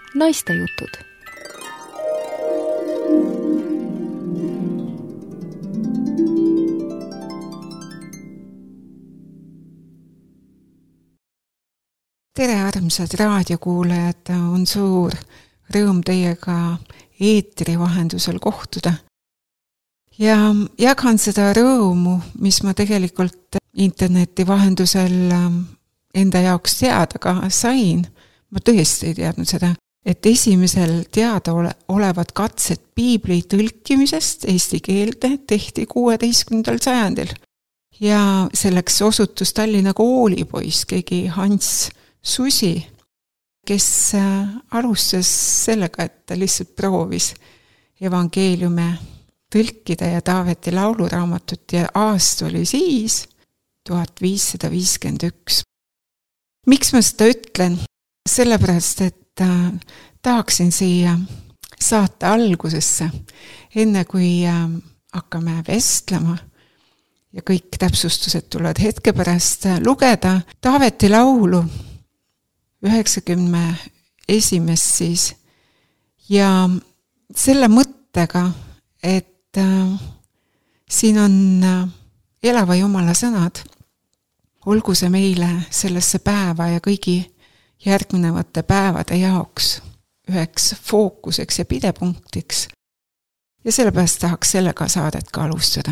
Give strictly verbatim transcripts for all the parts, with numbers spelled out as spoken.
Naistejutud. Tere, armsad raadiokuulajad, on suur rõõm teiega eetri vahendusel kohtuda. Ja jagan seda rõõmu, mis ma tegelikult interneti vahendusel enda jaoks teada ka sain. Ma tõesti ei teadnud seda, et esimesel teada ole, olevad katsed piibli tõlkimisest eesti keelde tehti kuueteistkümnendal sajandil. Ja selleks osutus Tallinna koolipoiss, keegi Hans Susi, kes alustas sellega, et ta lihtsalt proovis evangeeliume tõlkida ja Taaveti lauluraamatut ja aasta oli siis tuhat viissada viiskümmend üks. Miks ma seda ütlen? Sellepärast, et äh, tahaksin siia saate algusesse, enne kui äh, hakkame vestlema ja kõik täpsustused tulevad hetke pärast äh, lugeda Taaveti laulu üheksakümne esimest siis ja selle mõttega, et äh, siin on äh, elava Jumala sõnad, olgu see meile sellesse päeva ja kõigi järgnevate päevade jaoks üheks fookuseks ja pidepunktiks. Ja sellepärast tahaks sellega saadet ka alustada.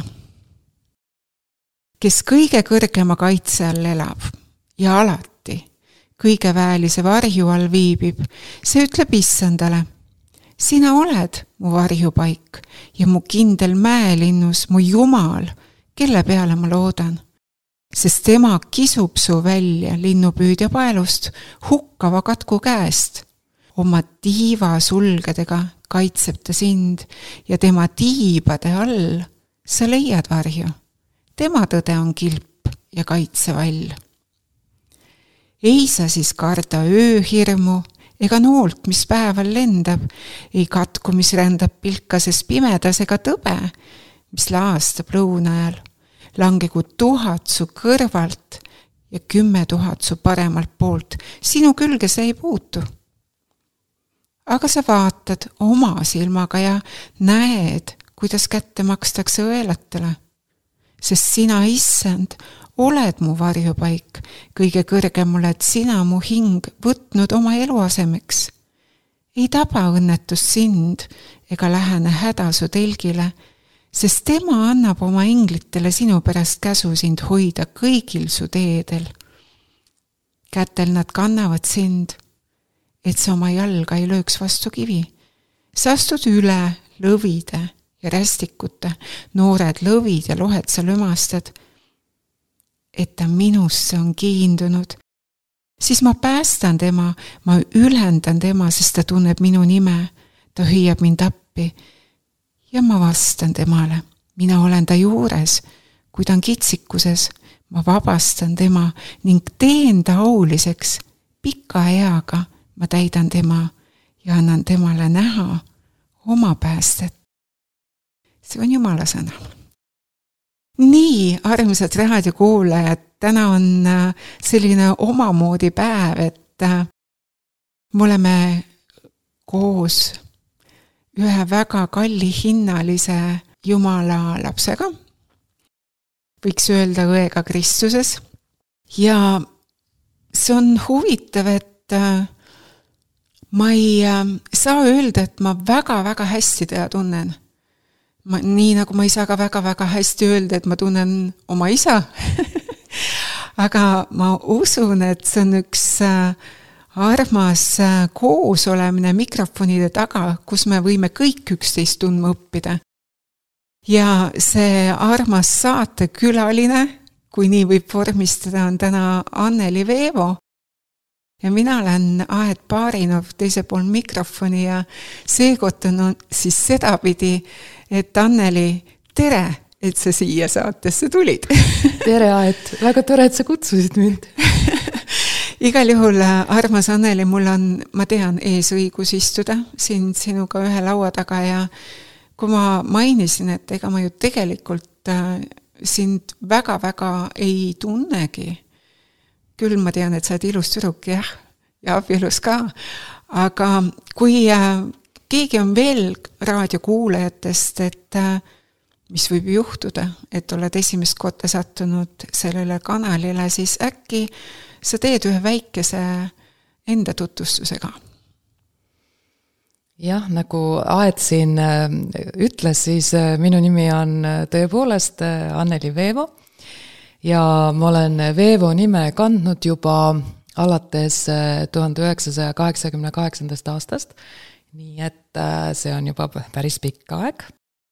Kes kõige kõrgema kaitse all elab ja alati kõige väelise varju all viibib, see ütleb issandale, sina oled mu varjupaik ja mu kindel mäelinnus, mu Jumal, kelle peale ma loodan. Sest tema kisub su välja linnupüüdja paelust hukkava katku käest. Oma tiiva sulgedega kaitseb ta sind ja tema tiibade all sa leiad varju. Tema tõde on kilp ja kaitsevall. Ei sa siis karda ööhirmu ega noolt, mis päeval lendab, ei katku, mis rändab pilkases pimedas ega tõbe, mis laastab lõuna ajal. Langegu tuhat su kõrvalt ja kümme tuhat su paremalt poolt. Sinu külge see ei puutu. Aga sa vaatad oma silmaga ja näed, kuidas kätte makstakse õelatele. Sest sina, issand, oled mu varjupaik, kõige kõrgem oled sina mu hing võtnud oma eluasemeks. Ei taba õnnetust sind ega lähene häda su telgile, sest tema annab oma inglitele sinu pärast käsu sind hoida kõigil su teedel. Kätel nad kannavad sind, et sa oma jalga ei lööks vastu kivi. Sa astud üle lõvide ja rästikute, noored lõvid ja lohed sa lömastad, et ta minusse on kiindunud. Siis ma päästan tema, ma ülendan tema, sest ta tunneb minu nime, ta hüüab mind appi, ja ma vastan temale, mina olen ta juures, kui ta on kitsikuses, ma vabastan tema ning teen ta auliseks, pika eaga ma täidan tema ja annan temale näha oma päästet. See on Jumala sõna. Nii, armsad raadiokuulajad, täna on selline omamoodi päev, et me oleme koos ühe väga kalli hinnalise Jumala lapsega, võiks öelda õega Kristuses. Ja see on huvitav, et ma ei saa öelda, et ma väga-väga hästi teda tunnen. Ma, nii nagu ma ei saa ka väga-väga hästi öelda, et ma tunnen oma isa. Aga ma usun, et see on üks armas koosolemine mikrofonide taga, kus me võime kõik üksteist tundma õppida. Ja see armas saate külaline, kui nii võib vormistada, on täna Anneli Veevo. Ja mina olen Aet Paarinov teise pool mikrofoni ja seekord on siis sedapidi, et Anneli, tere, et sa siia saatesse tulid. Tere, Aet, väga tore, et sa kutsusid mind. Igal juhul, armas Anneli, mul on, ma tean, eesõigus istuda siin sinuga ühe laua taga ja kui ma mainisin, et ega ma ju tegelikult sind väga-väga ei tunnegi. Küll ma tean, et sa oled ilus tüdruk, jah, ja abielus ka, aga kui keegi on veel raadiokuulajatest, et mis võib juhtuda, et oled esimest korda sattunud sellele kanalile, siis äkki sa teed ühe väikese enda tutvustusega. Jah, nagu Aet siin ütles, siis minu nimi on tõepoolest Anneli Veevo ja ma olen Veevo nime kandnud juba alates tuhande üheksasaja kaheksakümne kaheksandast aastast, nii et see on juba päris pikk aeg.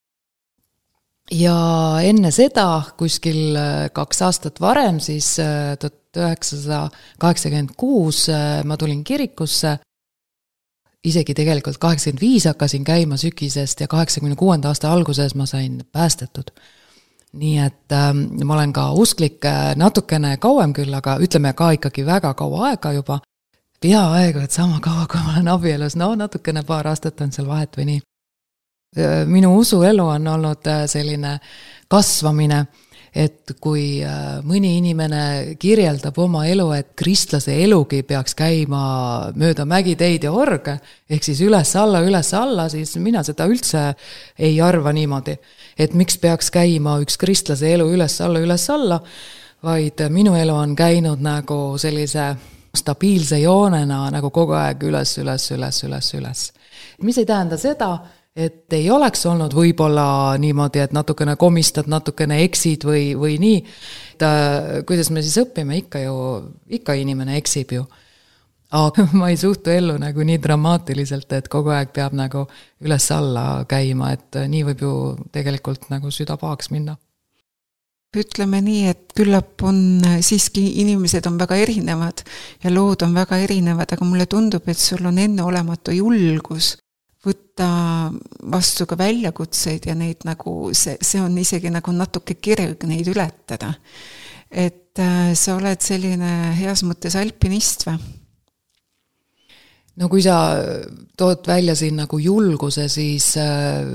Ja enne seda, kuskil kaks aastat varem, siis tuhat üheksasada kaheksakümmend kuus ma tulin kirikusse, isegi tegelikult kaheksakümmend viis hakkasin käima sügisest ja kaheksakümne kuuenda aasta alguses ma sain päästetud. Nii et äh, ma olen ka usklik natukene kauem küll, aga ütleme ka ikkagi väga kaua aega juba. Peaaegu, et sama kaua, kui ma olen abielus, no natukene paar aastat on seal vahet või nii. Minu usuelu on olnud selline kasvamine, et kui mõni inimene kirjeldab oma elu, et kristlase elugi peaks käima mööda mägiteid ja orge, ehk siis üles-alla, üles-alla, siis mina seda üldse ei arva niimoodi, et miks peaks käima üks kristlase elu üles-alla, üles-alla, vaid minu elu on käinud nagu sellise stabiilse joonena nagu kogu aeg üles, üles, üles, üles, üles. Mis ei tähenda seda, et ei oleks olnud võib-olla niimoodi, et natukene komistad, natukene eksid või, või nii. Ta, kuidas me siis õpime, ikka ju, ikka inimene eksib ju. Aga ma ei suhtu ellu nagu nii dramaatiliselt, et kogu aeg peab nagu üles-alla käima, et nii võib ju tegelikult nagu süda pahaks minna. Ütleme nii, et küllap on siiski inimesed on väga erinevad ja lood on väga erinevad, aga mulle tundub, et sul on enneolematu julgus võtta vastu ka väljakutseid ja neid nagu, see, see on isegi nagu natuke kirg neid ületada. Et äh, sa oled selline heas mõttes alpinist või? No kui sa tood välja siin nagu julguse, siis äh,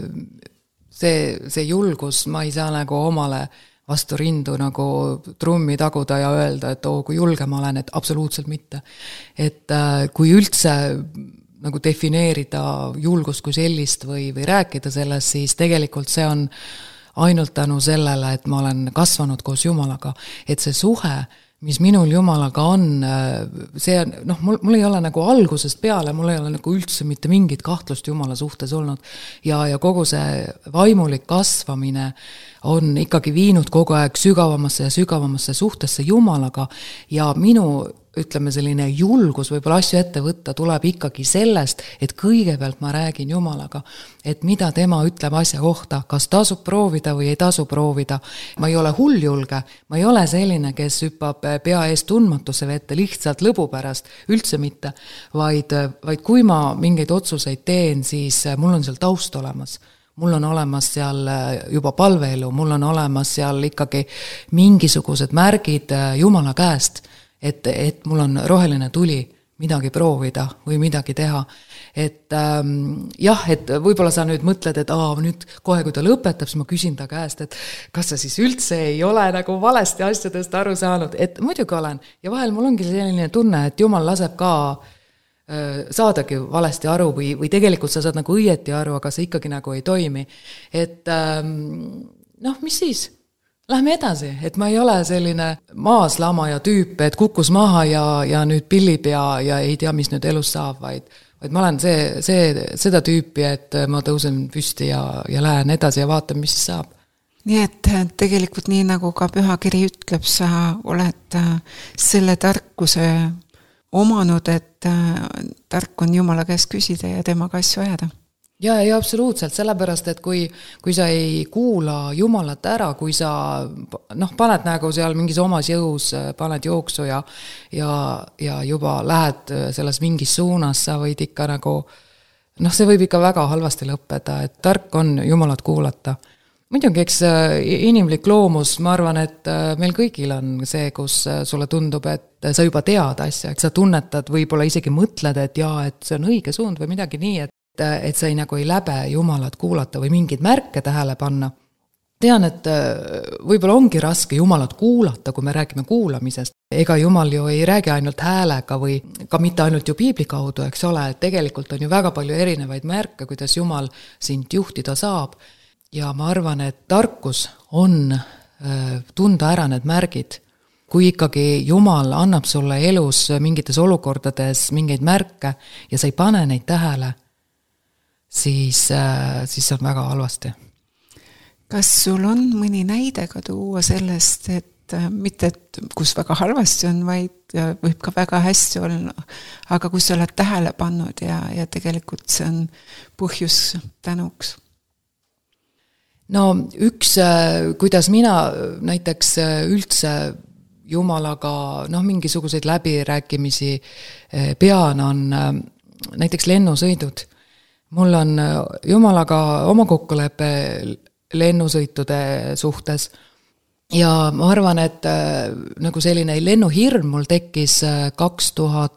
see, see julgus, ma ei saa nagu omale vastu rindu nagu trummi taguda ja öelda, et oo, kui julge ma olen, et absoluutselt mitte. Et äh, kui üldse nagu defineerida julgust kui sellist või, või rääkida sellest, siis tegelikult see on ainult tänu sellele, et ma olen kasvanud koos Jumalaga, et see suhe, mis minul Jumalaga on, see on, noh, mul, mul ei ole nagu algusest peale, mul ei ole nagu üldse mitte mingit kahtlust Jumala suhtes olnud ja, ja kogu see vaimulik kasvamine on ikkagi viinud kogu aeg sügavamasse ja sügavamasse suhtesse Jumalaga ja minu ütleme selline julgus võib-olla asju ette võtta tuleb ikkagi sellest, et kõigepealt ma räägin Jumalaga, et mida tema ütleb asja kohta, kas tasub proovida või ei tasu proovida. Ma ei ole hulljulge, ma ei ole selline, kes hüppab pea eest tundmatuse vette lihtsalt lõbu pärast, üldse mitte, vaid, vaid kui ma mingeid otsuseid teen, siis mul on seal taust olemas. Mul on olemas seal juba palveelu, mul on olemas seal ikkagi mingisugused märgid Jumala käest, et, et mul on roheline tuli midagi proovida või midagi teha. Et ähm, jah, et võib-olla sa nüüd mõtled, et aa, nüüd kohe kui ta lõpetab, siis ma küsin ta käest, et kas sa siis üldse ei ole nagu valesti asjadest aru saanud, et muidugi olen. Ja vahel mul ongi selline tunne, et Jumal laseb ka äh, saadagi valesti aru või, või tegelikult sa saad nagu õieti aru, aga see ikkagi nagu ei toimi. Et ähm, noh, mis siis? Lähme edasi, et ma ei ole selline maaslamaja tüüp, et kukkus maha ja, ja nüüd pillib ja, ja ei tea, mis nüüd elus saab, vaid, vaid ma olen see, see, seda tüüpi, et ma tõusen püsti ja, ja lähen edasi ja vaatan, mis saab. Nii et tegelikult nii nagu ka pühakiri ütleb, sa oled selle tarkuse omanud, et tark on Jumala käest küsida ja temaga asju ajada. Ja, ja absoluutselt, sellepärast, et kui, kui sa ei kuula Jumalat ära, kui sa noh, paned nagu seal mingis omas jõus, paned jooksu ja, ja, ja juba lähed selles mingis suunas, sa võid ikka nagu, noh, see võib ikka väga halvasti lõppeda, et tark on Jumalat kuulata. Muidugi, eks inimlik loomus, ma arvan, et meil kõigil on see, kus sulle tundub, et sa juba tead asja, et sa tunnetad, võib-olla isegi mõtled, et jaa, et see on õige suund või midagi nii, et et sa ei, nagu ei läbe Jumalat kuulata või mingid märke tähele panna. tean, et võib-olla ongi raske Jumalat kuulata, kui me räägime kuulamisest. Ega Jumal ju ei räägi ainult häälega või ka mitte ainult ju piibli kaudu, eks ole, et tegelikult on ju väga palju erinevaid märke, kuidas Jumal sind juhtida saab. Ja ma arvan, et tarkus on tunda ära need märgid. Kui ikkagi Jumal annab sulle elus mingites olukordades mingeid märke ja sa ei pane neid tähele, siis, siis on väga halvasti. Kas sul on mõni näide ka tuua sellest, et mitte, et kus väga halvasti on, vaid võib ka väga hästi olla, aga kus sa oled tähele pannud ja, ja tegelikult see on põhjus tänuks? No üks, kuidas mina näiteks üldse Jumalaga noh, mingisuguseid läbirääkimisi pean, on näiteks lennusõidud. Mul on Jumalaga oma kokkulepe lennusõitude suhtes ja ma arvan, et nagu selline lennuhirm mul tekkis kaks tuhat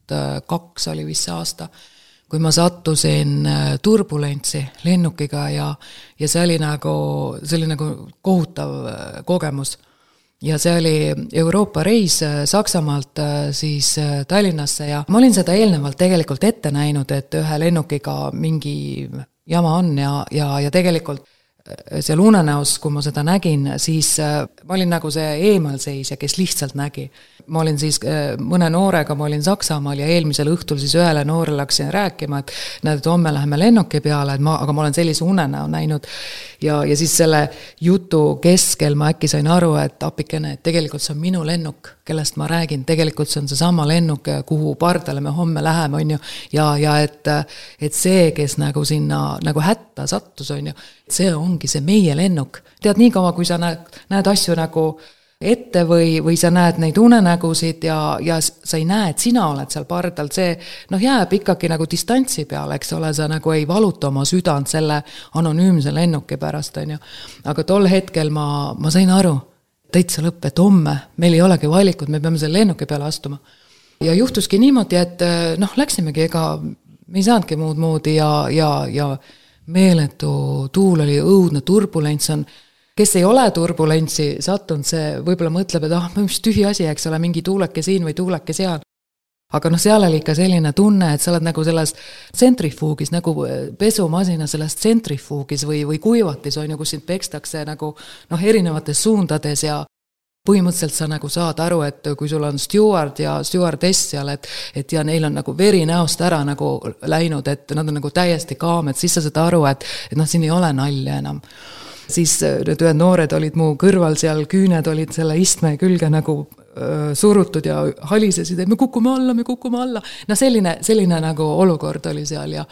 kaks oli vist see aasta, kui ma sattusin turbulentsi lennukiga ja, ja see oli nagu, see oli nagu kohutav kogemus. Ja see oli Euroopa reis Saksamaalt siis Tallinnasse ja ma olin seda eelnevalt tegelikult ette näinud, et ühe lennukiga mingi jama on ja, ja, ja tegelikult seal unenäos, kui ma seda nägin, siis ma olin nagu see eemalseisja, kes lihtsalt nägi. Ma olin siis mõne noorega, ma olin Saksamaal ja eelmisel õhtul siis ühele noorele läksin rääkima, et näed, et homme läheme lennuki peale, et ma, aga ma olen sellise unenäo näinud. Ja, ja siis selle jutu keskel ma äkki sain aru, et apikene, et tegelikult see on minu lennuk, kellest ma räägin. Tegelikult see on see sama lennuk, kuhu pardale me homme läheme, on ju. Ja, ja et, et see, kes nagu sinna nagu hätta sattus, on ju, see ongi see meie lennuk. Tead, nii kaua, kui sa näed, näed asju nagu ette või, või sa näed neid unenägusid ja, ja sa ei näe, et sina oled seal pardal, see noh, jääb ikkagi nagu distantsi peale, eks ole, sa nagu ei valuta oma südant selle anonüümse lennuki pärast, on ju. Aga tol hetkel ma, ma sain aru, täitsa lõpp, et homme meil ei olegi valikut, me peame selle lennuki peale astuma. Ja juhtuski niimoodi, et noh, läksimegi, ega me ei saanudki muud moodi ja, ja, ja meeletu tuul oli õudne, turbulents on. Kes ei ole turbulentsi sattunud, see võib-olla mõtleb, et ah, mis tühi asi, eks ole, mingi tuuleke siin või tuuleke seal. Aga noh, seal oli ikka selline tunne, et sa oled nagu selles tsentrifuugis, nagu pesumasina selles tsentrifuugis või, või kuivatis on ju, kus sind pekstakse nagu noh, erinevates suundades ja põhimõtteliselt sa nagu saad aru, et kui sul on steward ja stewardess seal, et, et ja neil on nagu veri näost ära nagu läinud, et nad on nagu täiesti kaamed, siis sa saad aru, et, et noh, siin ei ole nalja enam. Siis need ühed noored olid mu kõrval seal, küüned olid selle istme külge nagu öö, surutud ja halisesid, et me kukume alla, me kukume alla. No selline, selline nagu olukord oli seal ja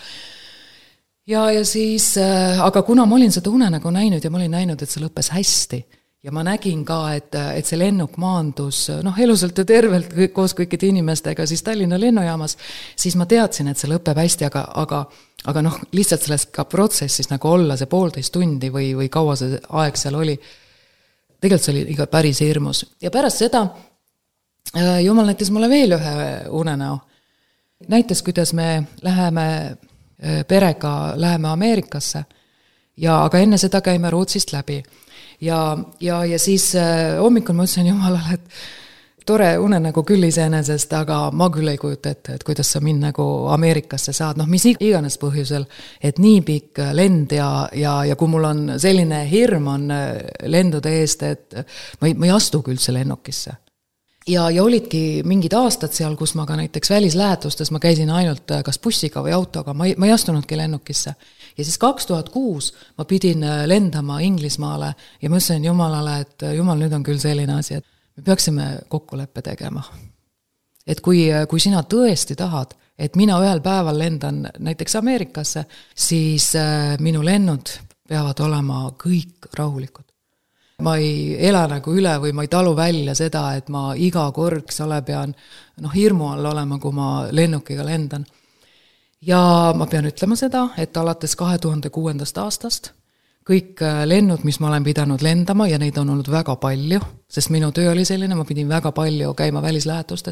ja, ja siis, äh, aga kuna ma olin seda unenägu näinud ja ma olin näinud, et see lõppes hästi ja ma nägin ka, et, et see lennuk maandus noh, elusalt ja tervelt koos kõikide inimestega siis Tallinna lennujaamas, siis ma teadsin, et see lõpeb hästi, aga, aga, aga noh, lihtsalt selles ka protsessis nagu olla see poolteist tundi või, või kaua see aeg seal oli. Tegelikult see oli iga päris hirmus. Ja pärast seda Jumal näitas mulle veel ühe unenäo. Näitas, kuidas me läheme perega, läheme Ameerikasse, ja, aga enne seda käime Rootsist läbi. Ja, ja, ja siis äh, hommikul ma ütlesin Jumalale, et tore unenägu küll iseenesest, aga ma küll ei kujuta ette, et kuidas sa mind nagu Ameerikasse saad, noh mis iganes põhjusel, et nii pikk lend ja, ja, ja kui mul on selline hirm on lendude eest, et ma ei, ma ei astu küll see lennukisse. Ja, ja olidki mingid aastad seal, kus ma ka näiteks välislähetustes, ma käisin ainult kas bussiga või autoga, ma ei, ma ei astunudki lennukisse. Ja siis kaks tuhat kuus ma pidin lendama Inglismaale ja ma ütlesin Jumalale, et Jumal, nüüd on küll selline asi, et me peaksime kokkuleppe tegema. Et kui, kui sina tõesti tahad, et mina ühel päeval lendan näiteks Ameerikasse, siis minu lennud peavad olema kõik rahulikud. Ma ei ela nagu üle või ma ei talu välja seda, et ma iga kord, kes ole, pean noh, hirmu all olema, kui ma lennukiga lendan. Ja ma pean ütlema seda, et alates kahe tuhande kuuendast aastast kõik lennud, mis ma olen pidanud lendama, ja neid on olnud väga palju, sest minu töö oli selline, ma pidin väga palju käima välislähetustest,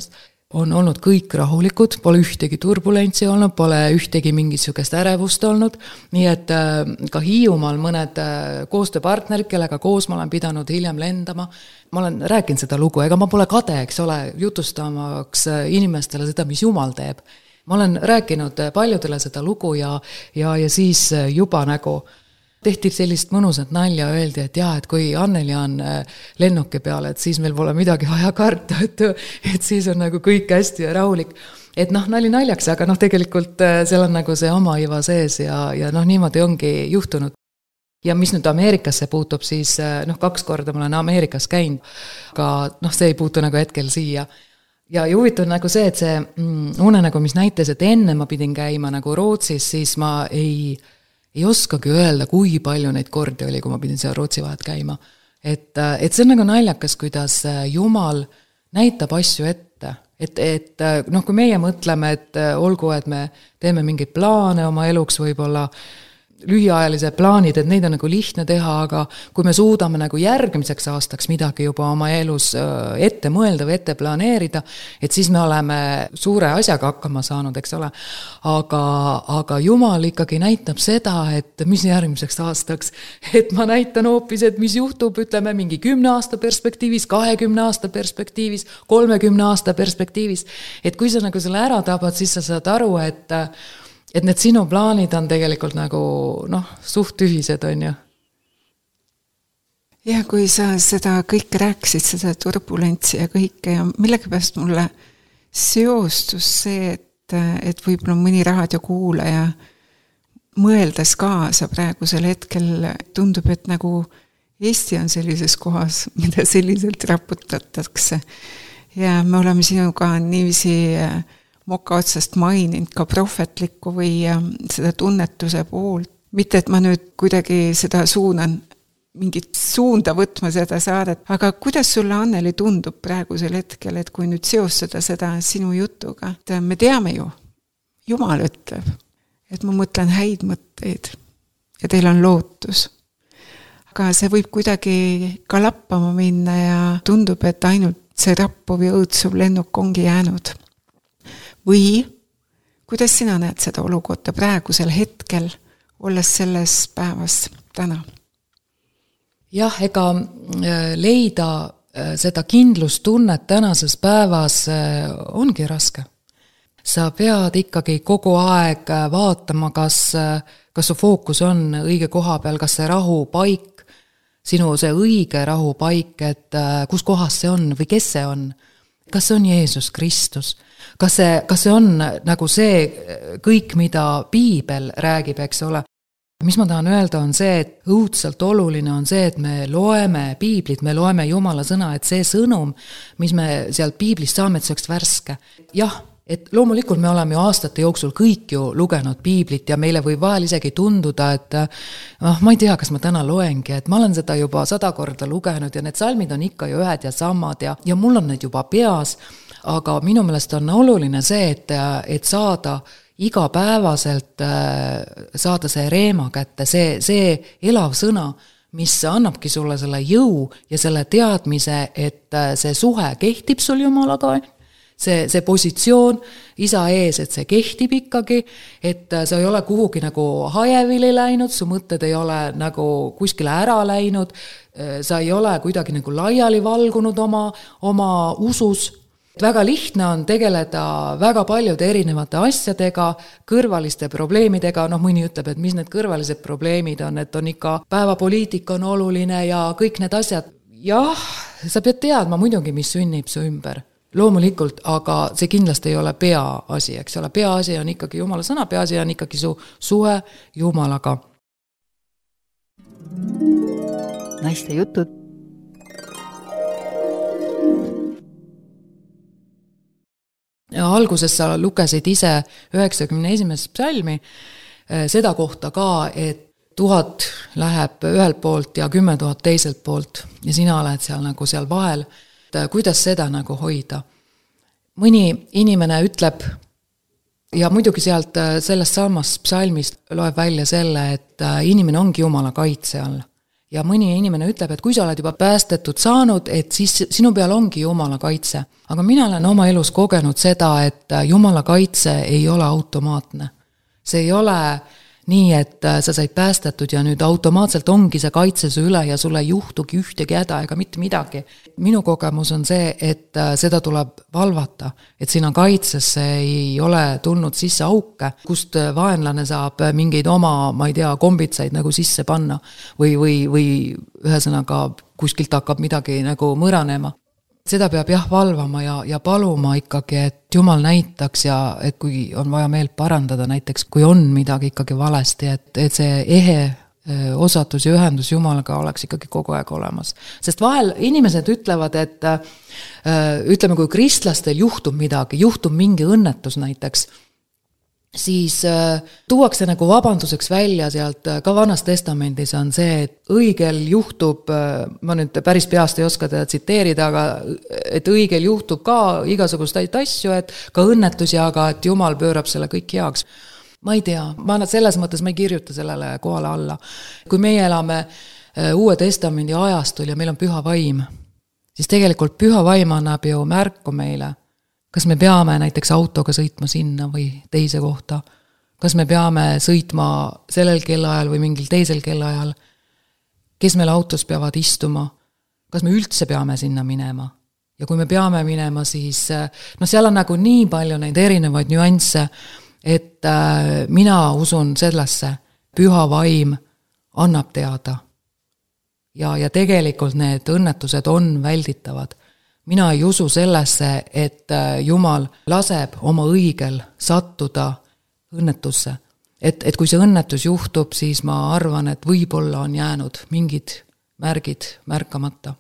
on olnud kõik rahulikud, pole ühtegi turbulentsi olnud, pole ühtegi mingit sugust ärevust olnud, nii et ka Hiiumaal mõned koostööpartnerid, kellega koos ma olen pidanud hiljem lendama, ma olen rääkinud seda lugu, ega ma pole kade, eks ole, jutustamaks inimestele seda, mis Jumal teeb. Ma olen rääkinud paljudele seda lugu ja, ja, ja siis juba nagu tehti sellist mõnusat nalja, öeldi, et jah, et kui Anneli on lennuki peal, et siis meil pole midagi vaja karta, et, et siis on nagu kõik hästi ja rahulik. Et noh, nali naljaks, aga noh, tegelikult seal on nagu see oma iva sees ja, ja noh, niimoodi ongi juhtunud. Ja mis nüüd Ameerikasse puutub, siis noh, kaks korda ma olen Ameerikas käinud, aga noh, see ei puutu nagu hetkel siia. Ja huvitav nagu see, et see mm, unenägu, mis näitas, et enne ma pidin käima nagu Rootsis, siis ma ei... ei oskagi öelda, kui palju neid kordi oli, kui ma pidin seal Rootsi vahet käima. Et, et see on nagu naljakas, kuidas Jumal näitab asju ette. Et, et noh, kui meie mõtleme, et olgu, et me teeme mingeid plaane oma eluks võib-olla, lühiajalised plaanid, et neid on nagu lihtne teha, aga kui me suudame nagu järgmiseks aastaks midagi juba oma elus ette mõelda või ette planeerida, et siis me oleme suure asjaga hakkama saanud, eks ole. Aga, aga Jumal ikkagi näitab seda, et mis järgmiseks aastaks, et ma näitan hoopis, et mis juhtub, ütleme, mingi kümne aasta perspektiivis, kahekümne aasta perspektiivis, kolmekümne aasta perspektiivis. Et kui sa nagu selle ära tabad, siis sa saad aru, et et need sinu plaanid on tegelikult nagu, noh, suht tühised, on ju. Ja kui sa seda kõike rääksid, seda turbulentsi ja kõike ja millegipärast mulle seostus see, et, et võib-olla mõni raadiokuulaja mõeldes kaasa praegusel hetkel tundub, et nagu Eesti on sellises kohas, mida selliselt raputatakse. Ja me oleme sinuga niiviisi moka otsast maininud ka prohvetlikku või seda tunnetuse poolt. Mitte, et ma nüüd kuidagi seda suunan, mingit suunda võtma seda saadet, aga kuidas sulle, Anneli, tundub praegusel hetkel, et kui nüüd seostada seda sinu jutuga, et me teame ju, Jumal ütleb, et ma mõtlen häid mõtteid ja teil on lootus. Aga see võib kuidagi ka lappama minna ja tundub, et ainult see rappuv ja õõtsuv lennuk ongi jäänud. Või kuidas sina näed seda olukorda praegusel hetkel, olles selles päevas täna? Jah, ega leida seda kindlustunnet tänases päevas ongi raske. Sa pead ikkagi kogu aeg vaatama, kas, kas su fookus on õige koha peal, kas see rahupaik, sinu see õige rahupaik, et kus kohas see on või kes see on. Kas see on Jeesus Kristus? Kas see, kas see on nagu see kõik, mida Piibel räägib, eks ole? Mis ma tahan öelda on see, et õudselt oluline on see, et me loeme Piiblit, me loeme Jumala sõna, et see sõnum, mis me sealt Piiblist saame, et see oleks värske. Jah, et loomulikult me oleme ju aastate jooksul kõik ju lugenud Piiblit ja meile võib vahel isegi tunduda, et oh, ma ei tea, kas ma täna loengi, et ma olen seda juba sada korda lugenud ja need salmid on ikka ju ühed ja samad ja, ja mul on need juba peas, aga minu meelest on oluline see, et, et saada igapäevaselt saada see reema kätte, see, see elav sõna, mis annabki sulle selle jõu ja selle teadmise, et see suhe kehtib sul Jumalaga, see, see positsioon isa ees, et see kehtib ikkagi, et sa ei ole kuhugi nagu hajevili läinud, su mõtted ei ole nagu kuskile ära läinud, sa ei ole kuidagi nagu laiali valgunud oma, oma usus. Väga lihtne on tegeleda väga paljude erinevate asjadega, kõrvaliste probleemidega, noh mõni ütleb, et mis need kõrvalised probleemid on, et on ikka päevapoliitika on oluline ja kõik need asjad. Jah, sa pead teadma muidugi, mis sünnib su ümber. Loomulikult, aga see kindlasti ei ole peaasi, eks ole, peaasi on ikkagi Jumala sõna, peaasi on ikkagi su suhe Jumalaga. Naiste jutud. Ja alguses sa lugesid ise üheksakümne esimest psalmi seda kohta ka, et tuhat läheb ühelt poolt ja kümme tuhat teiselt poolt ja sina oled seal nagu seal vahel. Kuidas seda nagu hoida? Mõni inimene ütleb, ja muidugi sealt sellest samast psalmist loeb välja selle, et inimene ongi Jumala kaitse all. ja mõni inimene ütleb, et kui sa oled juba päästetud saanud, et siis sinu peal ongi Jumala kaitse. Aga mina olen oma elus kogenud seda, et Jumala kaitse ei ole automaatne. See ei ole nii, et sa said päästetud ja nüüd automaatselt ongi see kaitse su üle ja sulle ei juhtugi ühtegi häda ega mitte midagi. Minu kogemus on see, et seda tuleb valvata, et sinna kaitsesse ei ole tulnud sisse auke, kust vaenlane saab mingeid oma, ma ei tea, kombitsaid nagu sisse panna või, või, või ühesõnaga kuskilt hakkab midagi nagu mõranema. Seda peab jah valvama ja, ja paluma ikkagi, et Jumal näitaks ja et kui on vaja meelt parandada näiteks, kui on midagi ikkagi valesti, et, et see ehe osatus ja ühendus Jumalaga oleks ikkagi kogu aeg olemas. Sest vahel inimesed ütlevad, et ütleme, kui kristlastel juhtub midagi, juhtub mingi õnnetus näiteks, siis tuuakse nagu vabanduseks välja sealt, ka Vanas Testamendis on see, et õigel juhtub, ma nüüd päris peast ei oska teda tsiteerida, aga et õigel juhtub ka igasuguseid asju, et ka õnnetusi, aga et Jumal pöörab selle kõik heaks. Ma ei tea, ma selles mõttes ma ei kirjuta sellele kohale alla. Kui meie elame Uue Testamendi ajastul ja meil on püha vaim, siis tegelikult püha vaim annab ju märku meile, kas me peame näiteks autoga sõitma sinna või teise kohta, kas me peame sõitma sellel kellaajal või mingil teisel kellaajal, kes meil autos peavad istuma, kas me üldse peame sinna minema. Ja kui me peame minema, siis no seal on nagu nii palju neid erinevaid nüansse, et äh, mina usun sellesse, püha vaim annab teada. Ja, ja tegelikult need õnnetused on välditavad. Mina ei usu sellesse, et Jumal laseb oma õigel sattuda õnnetusse. Et, et kui see õnnetus juhtub, siis ma arvan, et võib-olla on jäänud mingid märgid märkamata.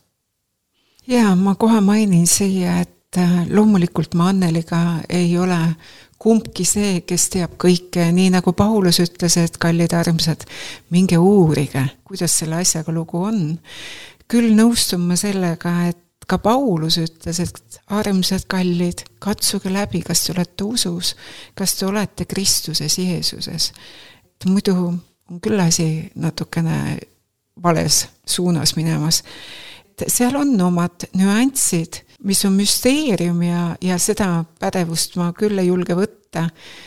Ja ma kohe mainin siia, et loomulikult ma Anneliga ei ole kumbki see, kes teab kõike, nii nagu Paulus ütles, et kallid armsad, minge uurige, kuidas selle asjaga lugu on. Küll nõustun ma sellega, et ka Paulus ütles, et armsad kallid, katsuge läbi, kas te olete usus, kas te olete Kristuses Jeesuses. Muidu on küll asi natukene vales suunas minemas. Seal on omad nüansid, mis on müsteerium ja, ja seda pädevust ma küll ei julge võtta,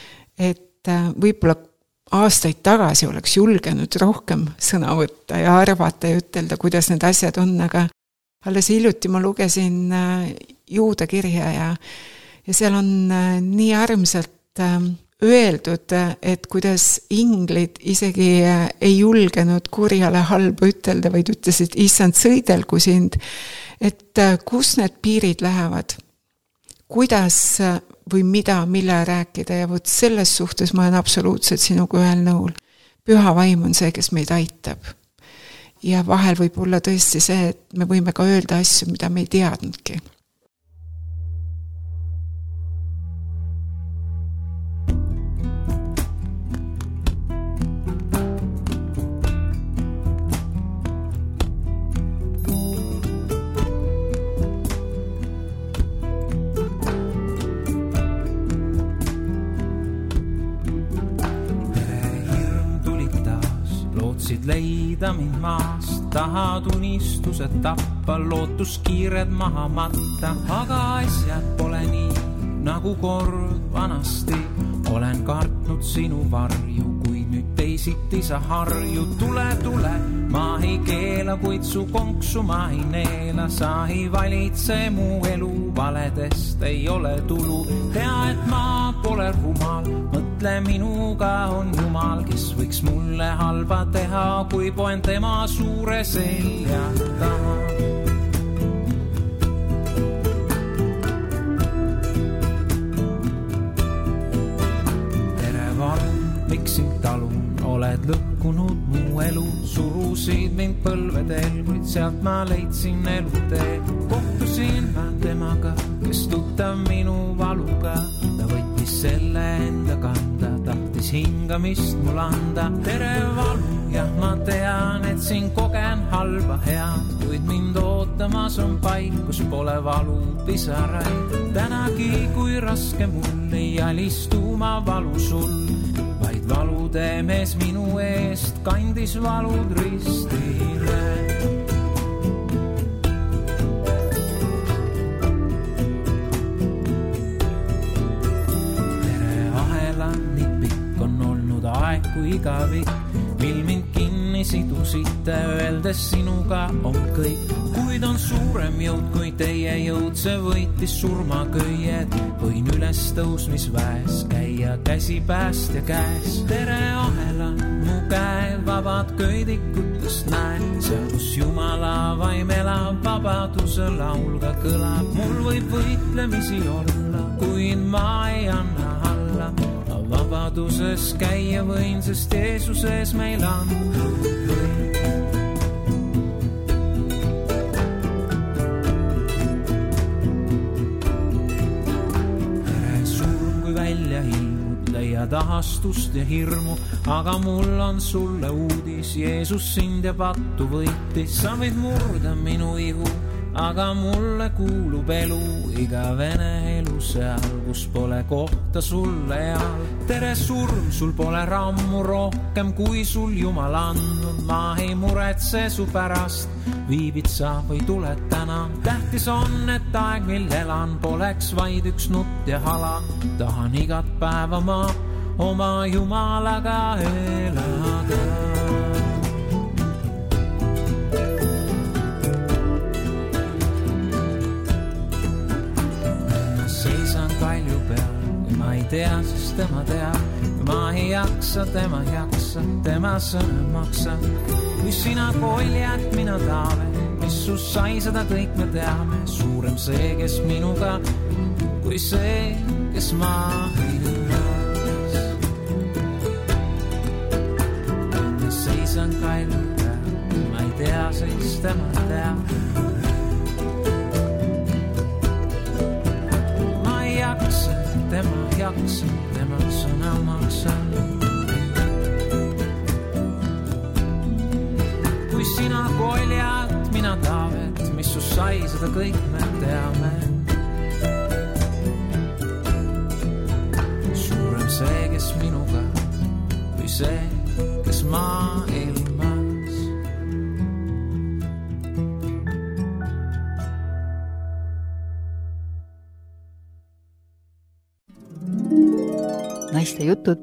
et võib-olla aastaid tagasi oleks julgenud rohkem sõna võtta ja arvata ja ütelda, kuidas need asjad on, aga alles hiljuti ma lugesin Juuda kirja ja, ja seal on nii armsalt öeldud, et kuidas inglid isegi ei julgenud kurjale halba ütelda, vaid ütlesid, issand sõidelgu sind, et kus need piirid lähevad, kuidas või mida, mille rääkida ja võt selles suhtes ma olen absoluutselt sinuga ühel nõul. Püha vaim on see, kes meid aitab. Ja vahel võib olla tõesti see, et me võime ka öelda asju, mida me ei teadnudki. Leida mind maast, tahad unistused tappa, lootuskiired maha matta, aga asjad pole nii, nagu kord vanasti. Olen kartnud sinu varju, kuid nüüd teisiti sa harju. Tule, tule, ma ei keela, kuid su konksu ma ei neela. Sa ei valitse mu elu, valedest ei ole tulu. Tea, et ma pole rumal, mõtle minuga on Jumal, kes võiks mulle halba teha, kui poen tema suure selja taha. Tere valu, miks sind talun, oled lõhkunud mu elu, surusid mind põlvedel, kuid sealt ma leidsin elutee. Kohtusin ma temaga, kes tuttav minu valuga, ta võttis selle enda kanda, tahtis hingamist mul anda. Tere valu, jah ma tean, et siin kogen halba head, kuid mind ootamas on paik, kus pole valu pisaraid. Tänagi, kui raske mul ei alistu ma valu sul, vaid valude mees minu eest kandis valud ristile. kui igavik, mil mind kinni sidusite, öeldes sinuga on kõik. Kuid on suurem jõud kui teie jõud, see võitis surmaköied. Võin üles tõusmisväes käia käsi päästja käes. Tere ahelad mu käe, vabad köidikutest näen, seal kus Jumala vaim elab, vabaduse laulga kõlab. Mul võib võitlemisi olla, kuid ma ei anna alla. Vabaduses käia võin, sest Jeesuses meil on kõik. Tere surm, kui välja hiilud, leiad ahastust ja hirmu, aga mul on sulle uudis, Jeesus sind ja pattu võitis. Sa võid murda minu ihu, aga mulle kuulub elu, igavene elu seal, kus pole kohta sulle all. Tere surm, sul pole rammu rohkem, kui sul Jumal andnud. Ma ei muretse su pärast, viibid sa või tuled täna. Tähtis on, et aeg, mil elan, poleks vaid üks nutt ja hala. Tahan igat päeva ma oma Jumalaga elada. Kalju peal, kui ma ei tea, siis tema teab. Kui ma ei jaksa, tema jaksa, tema sõna maksa. Kui sina koljad, mina taave, mis su sai, seda kõik me teame. Suurem see, kes minuga, kui see, kes maailmas. Ma seisan kalju peal, kui ma ei tea, siis tema teab. Tema jaksa, tema sõna maksa. Kui sina koljad, mina taavet, mis su sai, seda kõik me teame. Suurem see, kes minuga, kui see, kes maailmas. Naiste jutud.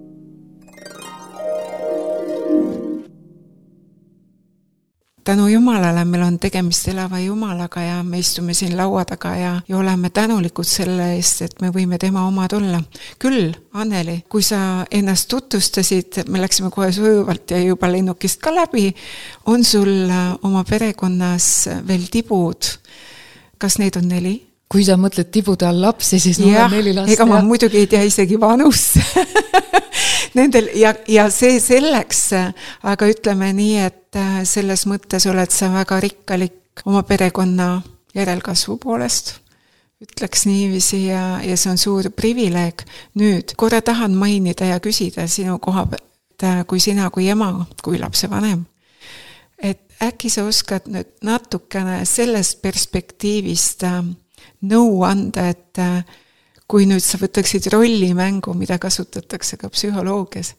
Tänu Jumalale meil on tegemist elava Jumalaga ja me istume siin laua taga ja, ja oleme tänulikud selle eest, et me võime tema omad olla. Küll, Anneli, kui sa ennast tutvustasid, me läksime kohe sujuvalt ja juba lennukist ka läbi, on sul oma perekonnas veel tibud. Kas neid on neli? Kui sa mõtled tibude all lapsi, siis mul on neli last. Ega ma muidugi ei tea isegi vanus. Nendel, ja, ja see selleks, aga ütleme nii, et selles mõttes oled sa väga rikkalik oma perekonna järelkasvu poolest. Ütleks niiviisi ja, ja see on suur privileeg. Nüüd, korra tahan mainida ja küsida sinu koha pealt, kui sina kui ema, kui lapse vanem. Et äkki sa oskad nüüd natukene sellest perspektiivist nõu anda, et kui nüüd sa võtaksid rollimängu, mida kasutatakse ka psühholoogias.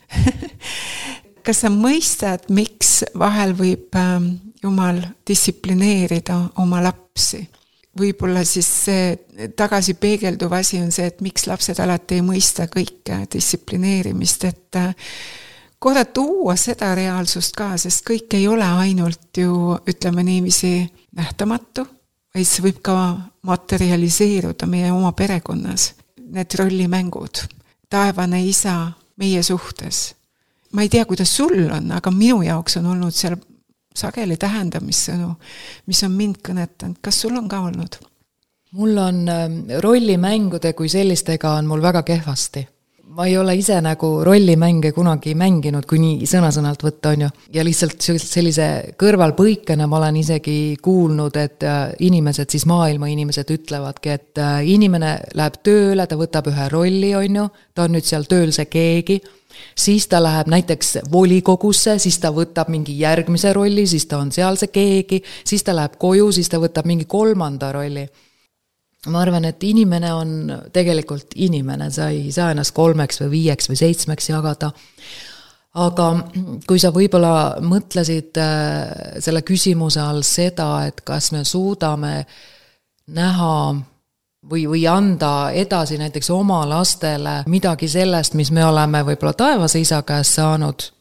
Kas sa mõistad, miks vahel võib Jumal distsiplineerida oma lapsi? Võib-olla siis see tagasi peegelduv asi on see, et miks lapsed alati ei mõista kõike distsiplineerimist, et korra tuua seda reaalsust ka, sest kõik ei ole ainult ju, ütleme niiviisi, nähtamatu, vaid see võib ka materialiseeruda meie oma perekonnas. Need rollimängud, taevane isa meie suhtes. Ma ei tea, kuidas sul on, aga minu jaoks on olnud seal sageli tähendamissõnu, mis on mind kõnetanud. Kas sul on ka olnud? Mul on rollimängude kui sellistega on mul väga kehvasti. Ma ei ole ise nagu rollimänge kunagi mänginud, kui nii sõna-sõnalt võtta on ju. Ja lihtsalt sellise kõrvalpõikena ma olen isegi kuulnud, et inimesed, siis maailma inimesed ütlevadki, et inimene läheb tööle, ta võtab ühe rolli on ju, ta on nüüd seal tööl see keegi, siis ta läheb näiteks volikogusse, siis ta võtab mingi järgmise rolli, siis ta on seal see keegi, siis ta läheb koju, siis ta võtab mingi kolmanda rolli. Ma arvan, et inimene on tegelikult inimene, sa ei saa ennast kolmeks või viieks või seitsmeks jagada. Aga kui sa võib-olla mõtlesid selle küsimuse all seda, et kas me suudame näha või, või anda edasi näiteks oma lastele midagi sellest, mis me oleme võib-olla taevase isa käest saanud,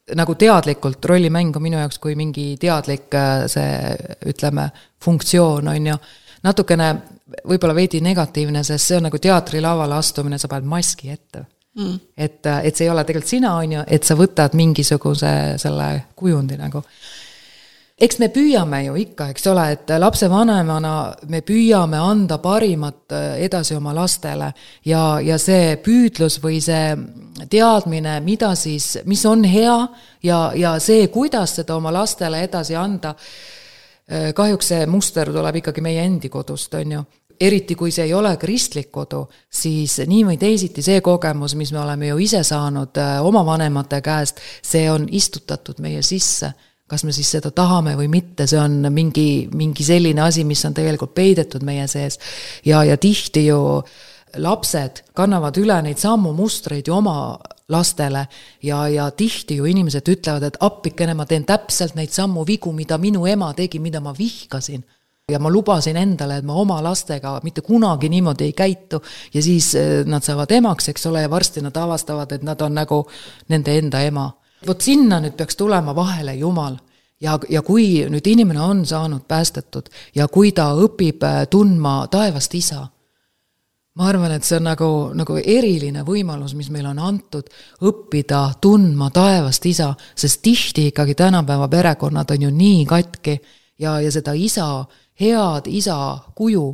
nagu teadlikult rollimängu minu jaoks kui mingi teadlik see, ütleme, funktsioon on ju natukene võib-olla veidi negatiivne, sest see on nagu teatrilavale astumine, sa paned maski ette. Mm. Et, et see ei ole tegelikult sina, on ju, et sa võtad mingisuguse selle kujundi nagu. Eks me püüame ju ikka, eks ole, et lapse vanemana me püüame anda parimat edasi oma lastele ja, ja see püüdlus või see teadmine, mida siis, mis on hea ja, ja see, kuidas seda oma lastele edasi anda, kahjuks see muster tuleb ikkagi meie endi kodust, on ju. Eriti kui see ei ole kristlik kodu, siis nii või teisiti see kogemus, mis me oleme ju ise saanud oma vanemate käest, see on istutatud meie sisse. Kas me siis seda tahame või mitte, see on mingi, mingi selline asi, mis on tegelikult peidetud meie sees. Ja, ja tihti ju lapsed kannavad üle neid sammu mustreid ju oma lastele ja, ja tihti ju inimesed ütlevad, et appikene ma teen täpselt neid sammu vigu, mida minu ema tegi, mida ma vihkasin. Ja ma lubasin endale, et ma oma lastega mitte kunagi niimoodi ei käitu ja siis nad saavad emaks, eks ole, ja varsti nad avastavad, et nad on nagu nende enda ema. Vot sinna nüüd peaks tulema vahele Jumal ja, ja kui nüüd inimene on saanud päästetud ja kui ta õpib tundma taevast isa, ma arvan, et see on nagu, nagu eriline võimalus, mis meil on antud õppida tundma taevast isa, sest tihti ikkagi tänapäeva perekonnad on ju nii katki ja, ja seda isa, head isa kuju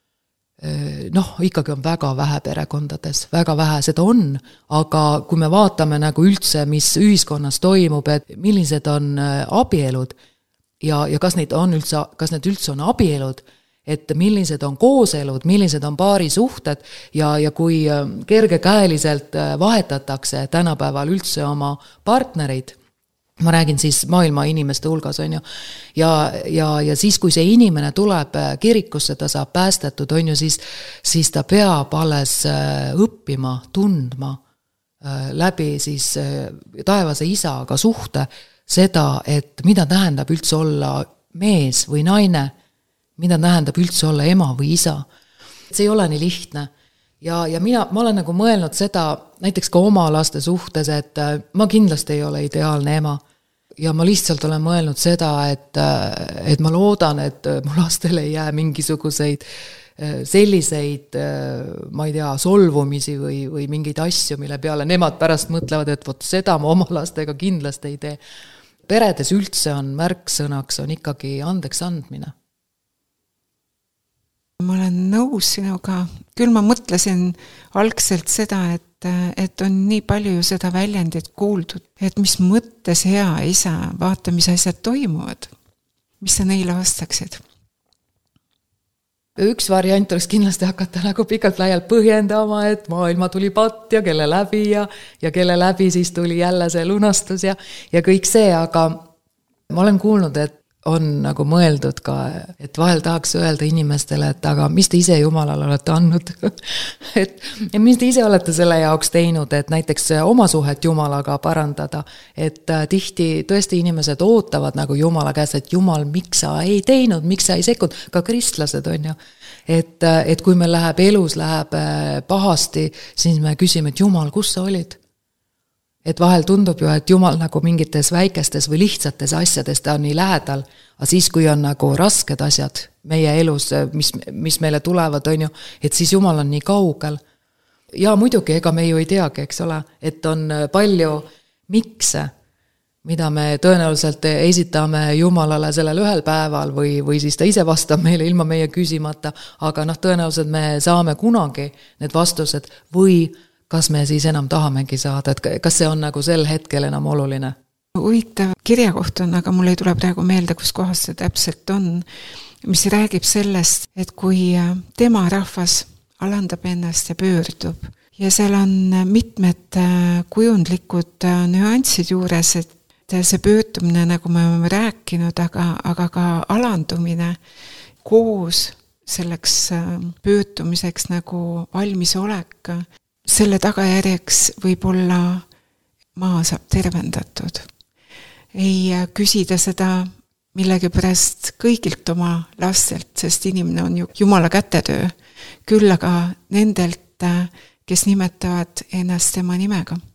noh, ikkagi on väga vähe perekondades, väga vähe seda on, aga kui me vaatame nagu üldse, mis ühiskonnas toimub, et millised on abielud ja, ja kas, neid on üldse, kas need üldse on abielud, et millised on kooselud, millised on paari suhted ja, ja kui kergekäeliselt vahetatakse tänapäeval üldse oma partnerid, ma räägin siis maailma inimeste hulgas, on ju, ja, ja, ja siis, kui see inimene tuleb kirikusse, ta saab päästetud, on ju, siis, siis ta peab alles õppima, tundma läbi siis taevase isaga suhte seda, et mida tähendab üldse olla mees või naine, mida tähendab üldse olla ema või isa. See ei ole nii lihtne. Ja, ja mina, ma olen nagu mõelnud seda näiteks ka oma laste suhtes, et ma kindlasti ei ole ideaalne ema. Ja ma lihtsalt olen mõelnud seda, et, et ma loodan, et mu lastel ei jää mingisuguseid selliseid, ma ei tea, solvumisi või, või mingeid asju, mille peale nemad pärast mõtlevad, et vot seda ma oma lastega kindlasti ei tee. Peredes üldse on märksõnaks, on ikkagi andeks andmine. Ma olen nõus sinuga, küll ma mõtlesin algselt seda, et, et on nii palju ju seda väljendit kuuldud, et mis mõttes hea isa, vaata, mis asjad toimuvad, mis sa neile vastaksid? Üks variant oleks kindlasti hakata nagu pikalt laialt põhjendama, et maailma tuli patt ja kelle läbi ja, ja kelle läbi siis tuli jälle see lunastus ja, ja kõik see, aga ma olen kuulnud, et on nagu mõeldud ka, et vahel tahaks öelda inimestele, et aga mis te ise Jumalale olete andnud? et, ja mis te ise olete selle jaoks teinud, et näiteks oma suhet Jumalaga parandada, et tihti tõesti inimesed ootavad nagu Jumala käest, et Jumal, miks sa ei teinud, miks sa ei sekkunud, ka kristlased on ju. Et, et kui meil läheb elus, läheb pahasti, siis me küsime, et Jumal, kus sa olid? Et vahel tundub ju, et Jumal nagu mingites väikestes või lihtsates asjades ta on nii lähedal, aga siis, kui on nagu rasked asjad meie elus, mis, mis meile tulevad, on ju, et siis Jumal on nii kaugel. Ja muidugi, ega me ju ei teagi, eks ole, et on palju mikse, mida me tõenäoliselt esitame Jumalale sellel ühel päeval või, või siis ta ise vastab meile ilma meie küsimata, aga noh, tõenäoliselt me saame kunagi need vastused või kas me siis enam tahamegi saada, et kas see on nagu sel hetkel enam oluline? Huvitav kirjakoht on, aga mul ei tule praegu meelde, kus kohas see täpselt on, mis räägib sellest, et kui tema rahvas alandab ennast ja pöördub ja seal on mitmed kujundlikud nüansid juures, et see pöördumine, nagu me oleme rääkinud, aga, aga ka alandumine koos selleks pöördumiseks nagu valmisolek, selle tagajärjeks võib olla maa saab tervendatud. Ei küsida seda millegi pärast kõigilt oma lastelt, sest inimene on ju Jumala kätetöö, küll aga nendelt, kes nimetavad ennast tema nimega.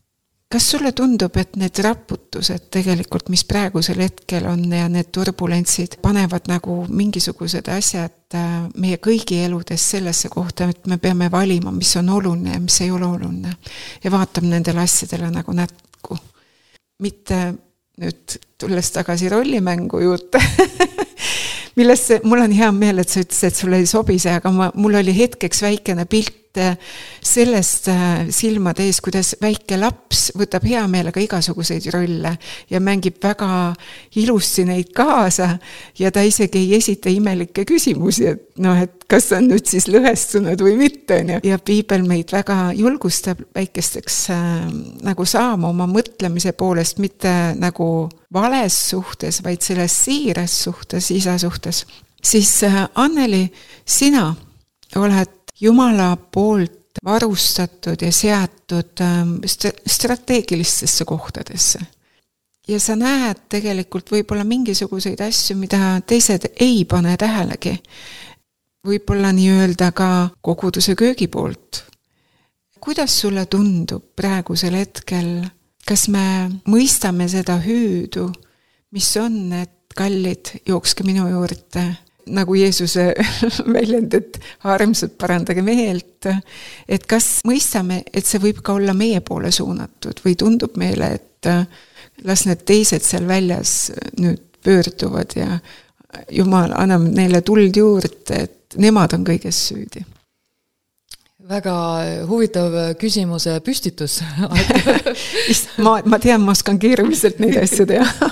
kas sulle tundub, et need raputused tegelikult, mis praegusel hetkel on ja need turbulentsid panevad nagu mingisugused asjad meie kõigi eludes sellesse kohta, et me peame valima, mis on oluline ja mis ei ole oluline ja vaatab nendele asjadele nagu nätku. Mitte nüüd tulles tagasi rollimängu juurde, millesse mul on hea meel, et sa ütlesid, et sulle ei sobi see, aga ma, mul oli hetkeks väikene pilt sellest silmade ees, kuidas väike laps võtab hea meelega igasuguseid rolle ja mängib väga ilusti neid kaasa ja ta isegi ei esita imelikke küsimusi, et noh, et kas on nüüd siis lõhestunud või mitte. Ja piibel meid väga julgustab väikesteks äh, nagu saama oma mõtlemise poolest, mitte nagu vales suhtes, vaid selles siires suhtes, isa suhtes. Siis äh, Anneli, sina oled Jumala poolt varustatud ja seatud strateegilistesse kohtadesse. Ja sa näed tegelikult võib-olla mingisuguseid asju, mida teised ei pane tähelegi. Võib-olla nii öelda ka koguduse köögi poolt. Kuidas sulle tundub praegusel hetkel, kas me mõistame seda hüüdu, mis on, et kallid, jookske minu juurde, nagu Jeesuse väljend, et armsad parandage meelt, et kas mõistame, et see võib ka olla meie poole suunatud või tundub meile, et las need teised seal väljas nüüd pöörduvad ja Jumal annab neile tuld juurde, et nemad on kõiges süüdi. Väga huvitav küsimuse püstitus. ma, ma tean, ma oskan keeruliselt neid asju teha.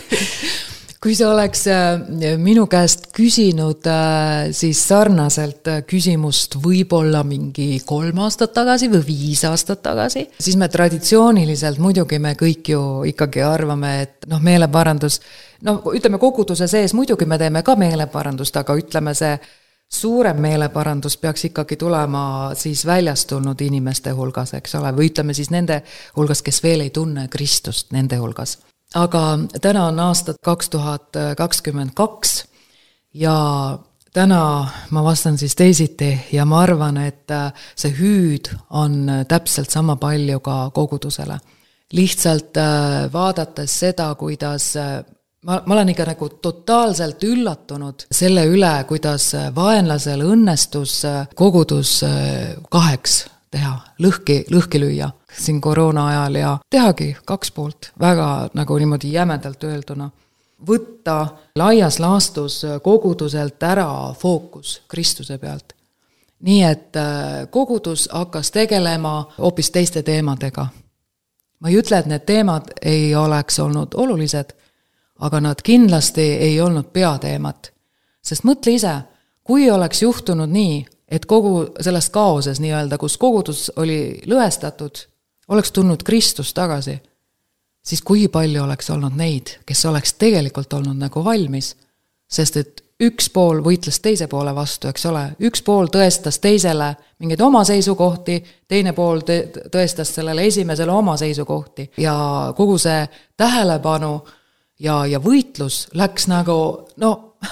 Kui sa oleks minu käest küsinud siis sarnaselt küsimust võib-olla mingi kolm aastat tagasi või viis aastat tagasi, siis me traditsiooniliselt muidugi me kõik ju ikkagi arvame, et noh, meeleparandus, no ütleme koguduse sees muidugi me teeme ka meeleparandust, aga ütleme see suurem meeleparandus peaks ikkagi tulema siis väljast tulnud inimeste hulgas, eks ole, või ütleme siis nende hulgas, kes veel ei tunne Kristust nende hulgas. Aga täna on aastat kaks tuhat kakskümmend kaks ja täna ma vastan siis teisiti ja ma arvan, et see hüüd on täpselt sama palju ka kogudusele. Lihtsalt vaadates seda, kuidas ma, ma olen ikka nagu totaalselt üllatunud selle üle, kuidas vaenlasel õnnestus kogudus kaheks teha, lõhki, lõhki lüüa siin koroona ajal ja tehagi kaks poolt, väga nagu niimoodi jämedalt öelduna. Võtta laias laastus koguduselt ära fookus Kristuse pealt. Nii et kogudus hakkas tegelema hoopis teiste teemadega. Ma ei ütle, et need teemad ei oleks olnud olulised, aga nad kindlasti ei olnud peateemad. Sest mõtle ise, kui oleks juhtunud nii, et kogu selles kaoses nii-öelda, kus kogudus oli lõhestatud, oleks tulnud Kristus tagasi, siis kui palju oleks olnud neid, kes oleks tegelikult olnud nagu valmis, sest et üks pool võitles teise poole vastu, eks ole, üks pool tõestas teisele mingeid oma seisukohti, teine pool tõestas sellele esimesele oma seisukohti ja kogu see tähelepanu ja, ja võitlus läks nagu, no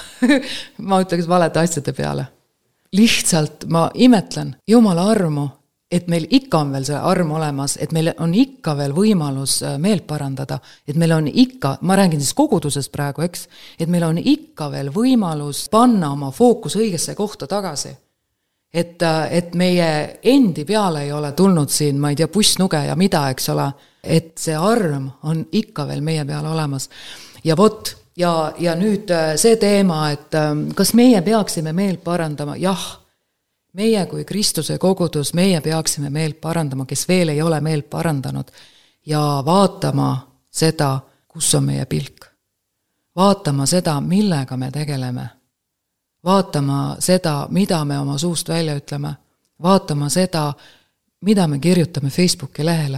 ma ütleks valede asjade peale. Lihtsalt ma imetlen Jumala armu, et meil ikka on veel see arm olemas, et meil on ikka veel võimalus meelt parandada, et meil on ikka, ma räägin siis kogudusest praegu, eks, et meil on ikka veel võimalus panna oma fookus õigesse kohta tagasi. Et, et meie endi peale ei ole tulnud siin, ma ei tea, pussnuge ja mida, eks ole, et see arm on ikka veel meie peale olemas. Ja vot, ja, ja nüüd see teema, et kas meie peaksime meelt parandama, jah, meie kui Kristuse kogudus, meie peaksime meelt parandama, kes veel ei ole meelt parandanud ja vaatama seda, kus on meie pilk. Vaatama seda, millega me tegeleme. Vaatama seda, mida me oma suust välja ütleme. Vaatama seda, mida me kirjutame Facebooki lehele.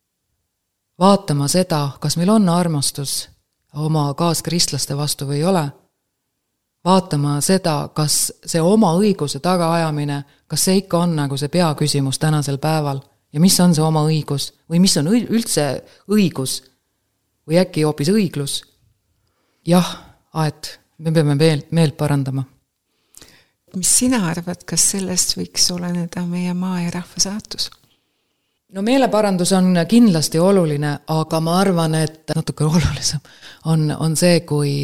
Vaatama seda, kas meil on armastus oma kaaskristlaste vastu või ei ole. Vaatama seda, kas see oma õiguse tagaajamine, kas see ikka on nagu see peaküsimus tänasel päeval ja mis on see oma õigus või mis on üldse õigus või äkki hoopis õiglus. Jah, aet, me peame meelt, meelt parandama. Mis sina arvad, kas sellest võiks oleneda meie maa ja rahva saatus? no meeleparandus on kindlasti oluline, aga ma arvan, et natuke olulisem on, on see, kui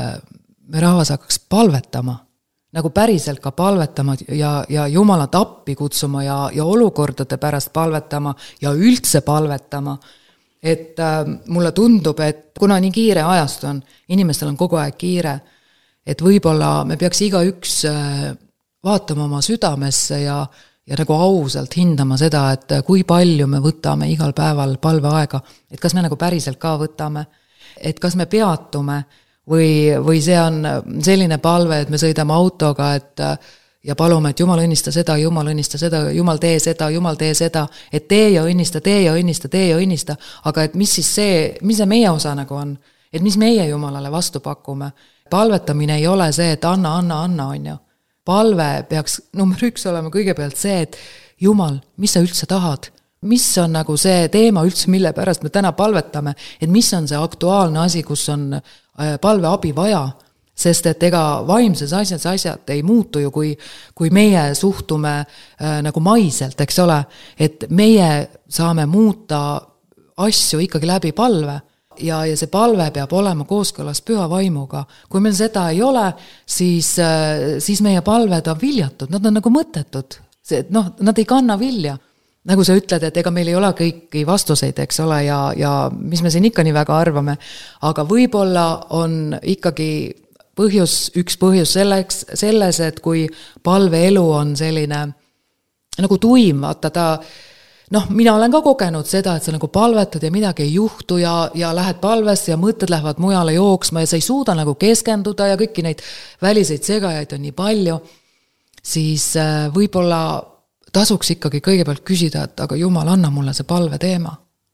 me rahvas hakkaks palvetama, nagu päriselt ka palvetama ja, ja Jumalat appi kutsuma ja, ja olukordade pärast palvetama ja üldse palvetama. Et äh, mulle tundub, et kuna nii kiire ajast on, inimestel on kogu aeg kiire, et võib-olla me peaks iga üks äh, vaatama oma südamesse ja, ja nagu ausalt hindama seda, et kui palju me võtame igal päeval palveaega, et kas me nagu päriselt ka võtame, et kas me peatume või, või see on selline palve, et me sõidame autoga, et ja palume, et Jumal õnnista seda, Jumal õnnista seda, Jumal tee seda, Jumal tee seda, et tee ja õnnista, tee ja õnnista, tee ja õnnista, aga et mis siis see, mis see meie osa nagu on, et mis meie Jumalale vastu pakume. Palvetamine ei ole see, et anna, anna, anna, on ju. Palve peaks number üks olema kõigepealt see, et Jumal, mis sa üldse tahad? Mis on nagu see teema üldse, mille pärast me täna palvetame, et mis on see aktuaalne asi, kus on palve abi vaja? Sest et ega vaimses asjad, asjad ei muutu ju, kui, kui meie suhtume äh, nagu maiselt, eks ole, et meie saame muuta asju ikkagi läbi palve ja, ja see palve peab olema kooskõlas püha vaimuga. Kui meil seda ei ole, siis, äh, siis meie palved on viljatud, nad on nagu mõttetud, see, noh, nad ei kanna vilja. Nagu sa ütled, et ega meil ei ole kõiki vastuseid, eks ole, ja, ja mis me siin ikka nii väga arvame, aga võib-olla on ikkagi põhjus, üks põhjus selleks, selles, et kui palveelu on selline nagu tuim, vaata ta, noh, mina olen ka kogenud seda, et sa nagu palvetad ja midagi ei juhtu ja, ja lähed palvesse ja mõtted lähevad mujale jooksma ja sa ei suuda nagu keskenduda ja kõiki neid väliseid segajaid on nii palju, siis võib-olla tasuks ikkagi kõigepealt küsida, et aga Jumal, anna mulle see palve teema.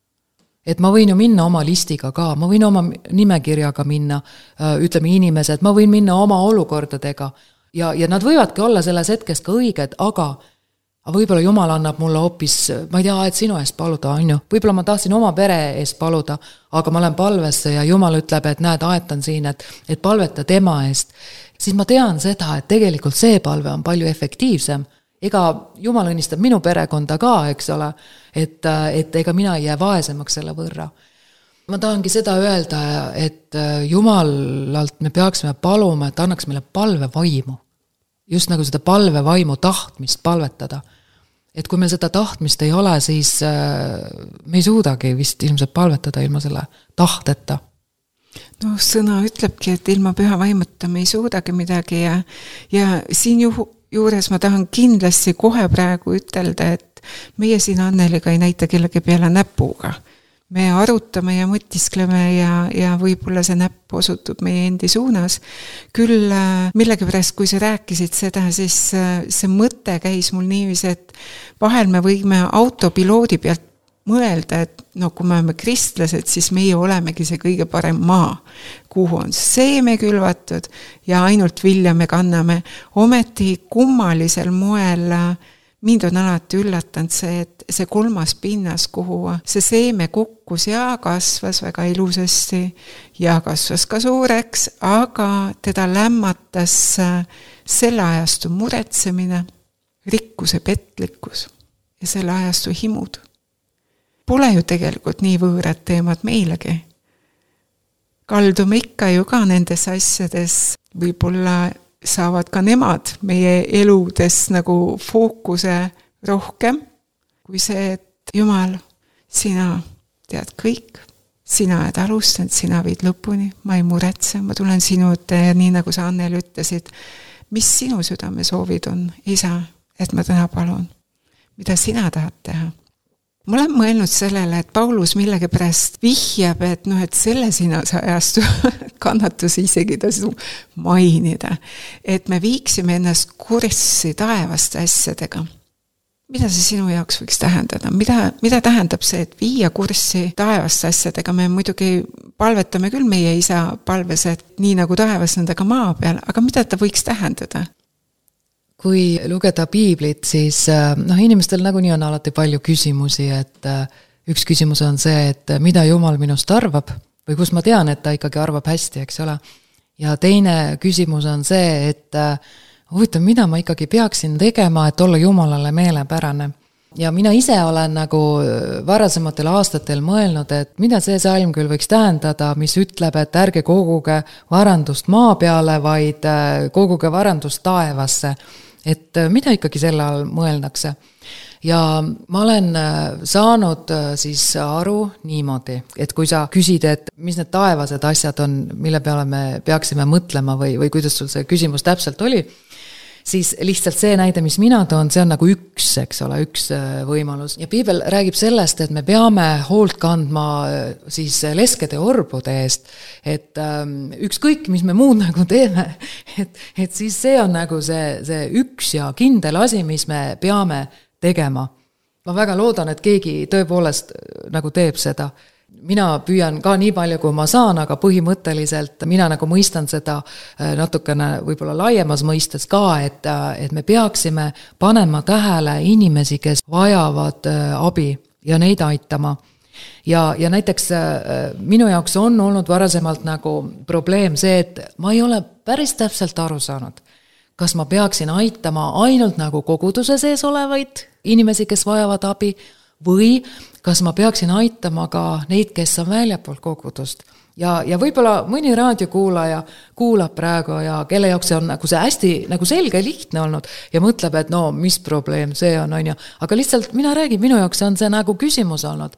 Et ma võin ju minna oma listiga ka, ma võin oma nimekirjaga minna, ütleme inimesed, ma võin minna oma olukordadega ja, ja nad võivadki olla selles hetkes ka õiged, aga, aga võib-olla Jumal annab mulle hoopis, ma ei tea, et sinu eest paluda, on ju. Võib-olla ma tahtsin oma pere eest paluda, aga ma olen palvesse ja Jumal ütleb, et näed, aetan siin, et, et palveta tema eest. Siis ma tean seda, et tegelikult see palve on palju efektiivsem. Ega Jumal õnnistab minu perekonda ka, eks ole, et, et ega mina ei jää vaesemaks selle võrra. Ma tahangi seda öelda, et Jumalalt me peaksime paluma, et annaks meile palvevaimu. Just nagu seda palvevaimu tahtmist palvetada. Et kui meil seda tahtmist ei ole, siis me ei suudagi vist ilmselt palvetada ilma selle tahteta. No sõna ütlebki, et ilma püha vaimuta me ei suudagi midagi ja, ja siin juhu juures ma tahan kindlasti kohe praegu ütelda, et meie siin Anneliga ei näita kellegi peale näpuga. Me arutame ja mõtiskleme ja, ja võib-olla see näpp osutub meie endi suunas. Küll millegipärast, kui sa rääkisid seda, siis see mõte käis mul niivis, et vahel me võime autopiloodi pealt mõelda, et no kui me oleme kristlased, siis meie olemegi see kõige parem maa, kuhu on seeme külvatud ja ainult vilja me kanname. Ometi kummalisel moel mind on alati üllatanud see, et see kolmas pinnas, kuhu see seeme kukkus ja kasvas väga ilusasti ja kasvas ka suureks, aga teda lämmatas selle ajastu muretsemine, rikkuse petlikkus ja selle ajastu himud. Pole ju tegelikult nii võõrad teemad meilegi. Kaldume ikka ju ka nendes asjades, võib-olla saavad ka nemad meie eludes nagu fookuse rohkem, kui see, et Jumal, sina tead kõik, sina oled alustanud, sina viid lõpuni, ma ei muretse, ma tulen sinu ette ja nii nagu sa Annel ütlesid, mis sinu südame soovid on, isa, et ma täna palun, mida sina tahad teha. Ma olen mõelnud sellele, et Paulus millegi pärast vihjab, et, noh, et selle sina ajastu kannatusi isegi tasu mainida, et me viiksime ennast kurssi taevaste asjadega. Mida see sinu jaoks võiks tähendada? Mida, mida tähendab see, et viia kurssi taevaste asjadega? Me muidugi palvetame küll meie isa palves, et nii nagu taevas nendega maa peal, aga mida ta võiks tähendada? Kui lugeda piiblit, siis noh, inimestel nagunii on alati palju küsimusi, et üks küsimus on see, et mida Jumal minust arvab, või kus ma tean, et ta ikkagi arvab hästi, eks ole. Ja teine küsimus on see, et huvitav, mida ma ikkagi peaksin tegema, et olla Jumalale meelepärane. ja mina ise olen nagu varasematel aastatel mõelnud, et mida see salm küll võiks tähendada, mis ütleb, et ärge koguge varandust maa peale, vaid koguge varandust taevasse. Et mida ikkagi selle all mõeldakse. Ja ma olen saanud siis aru niimoodi, et kui sa küsid, et mis need taevased asjad on, mille peale me peaksime mõtlema või, või kuidas sul see küsimus täpselt oli, siis lihtsalt see näide, mis mina toon, see on nagu üks, eks ole, üks võimalus. Ja piibel räägib sellest, et me peame hoolt kandma siis leskede orbude eest, et ükskõik, mis me muud nagu teeme, et, et siis see on nagu see, see üks ja kindel asi, mis me peame tegema. Ma väga loodan, et keegi tõepoolest nagu teeb seda. Mina püüan ka nii palju, kui ma saan, aga põhimõtteliselt mina nagu mõistan seda natukene võib-olla laiemas mõistes ka, et, et me peaksime panema tähele inimesi, kes vajavad abi ja neid aitama. Ja, ja näiteks minu jaoks on olnud varasemalt nagu probleem see, et ma ei ole päris täpselt aru saanud, kas ma peaksin aitama ainult nagu koguduse sees olevaid inimesi, kes vajavad abi, või kas ma peaksin aitama ka neid, kes on väljapool kogudust. Ja, ja võib-olla mõni raadiokuulaja kuulab praegu ja kelle jaoks see on nagu see hästi nagu selge ja lihtne olnud ja mõtleb, et no mis probleem see on, on ju. Aga lihtsalt mina räägin, minu jaoks on see nagu küsimus olnud.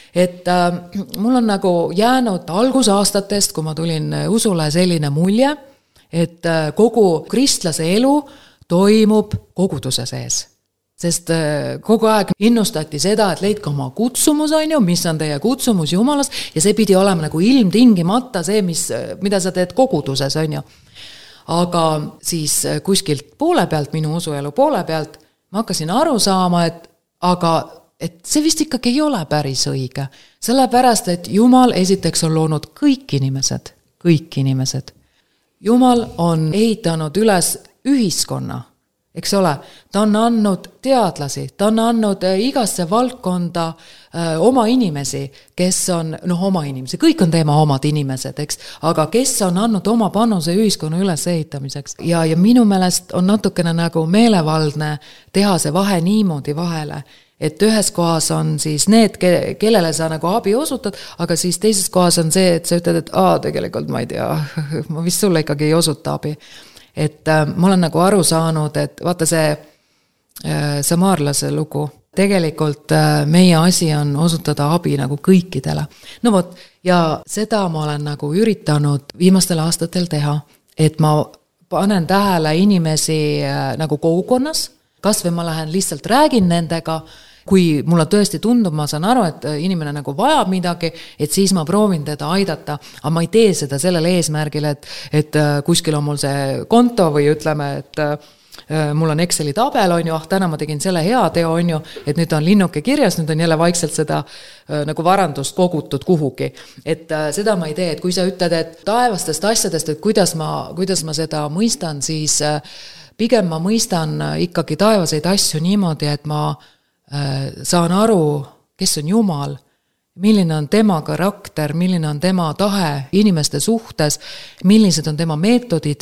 Et äh, mul on nagu jäänud algusaastatest, kui ma tulin usule selline mulje, et äh, kogu kristlase elu toimub koguduse sees. Sest kogu aeg innustati seda, et leidke oma kutsumus, on ju, mis on teie kutsumus Jumalast, ja see pidi olema nagu ilmtingimata see, mis, mida sa teed koguduses, on ju. Aga siis kuskilt poole pealt, minu usuelu poole pealt, ma hakkasin aru saama, et, aga, et see vist ikkagi ei ole päris õige. Sellepärast, et Jumal esiteks on loonud kõik inimesed, kõik inimesed. Jumal on ehitanud üles ühiskonna, eks ole, ta on andnud teadlasi, ta on andnud igasse valdkonda öö, oma inimesi, kes on, noh oma inimesi, kõik on teema omad inimesed, eks, aga kes on andnud oma panuse ühiskonna ülesehitamiseks. Ja, ja minu meelest on natukene nagu meelevaldne teha see vahe niimoodi vahele, et ühes kohas on siis need, kellele sa nagu abi osutad, aga siis teises kohas on see, et sa ütled, et aa, tegelikult ma ei tea, ma vist sulle ikkagi ei osuta abi. Et äh, ma olen nagu aru saanud, et vaata see äh, samaarlase lugu, tegelikult äh, meie asi on osutada abi nagu kõikidele. No vot, ja seda ma olen nagu üritanud viimastel aastatel teha, et ma panen tähele inimesi äh, nagu kogukonnas, kas või ma lähen lihtsalt räägin nendega, kui mulle tõesti tundub, ma saan aru, et inimene nagu vajab midagi, et siis ma proovin teda aidata, aga ma ei tee seda sellel eesmärgil, et, et kuskil on mul see konto või ütleme, et mul on Exceli tabel, on ju, ah, täna ma tegin selle hea teo, on ju, et nüüd on linnuke kirjas, nüüd on jälle vaikselt seda nagu varandust kogutud kuhugi. Et seda ma ei tee, et kui sa ütled, et taevastest asjadest, et kuidas ma, kuidas ma seda mõistan, siis pigem ma mõistan ikkagi taevaseid asju niimoodi, et ma saan aru, kes on Jumal, milline on tema karakter, milline on tema tahe inimeste suhtes, millised on tema meetodid,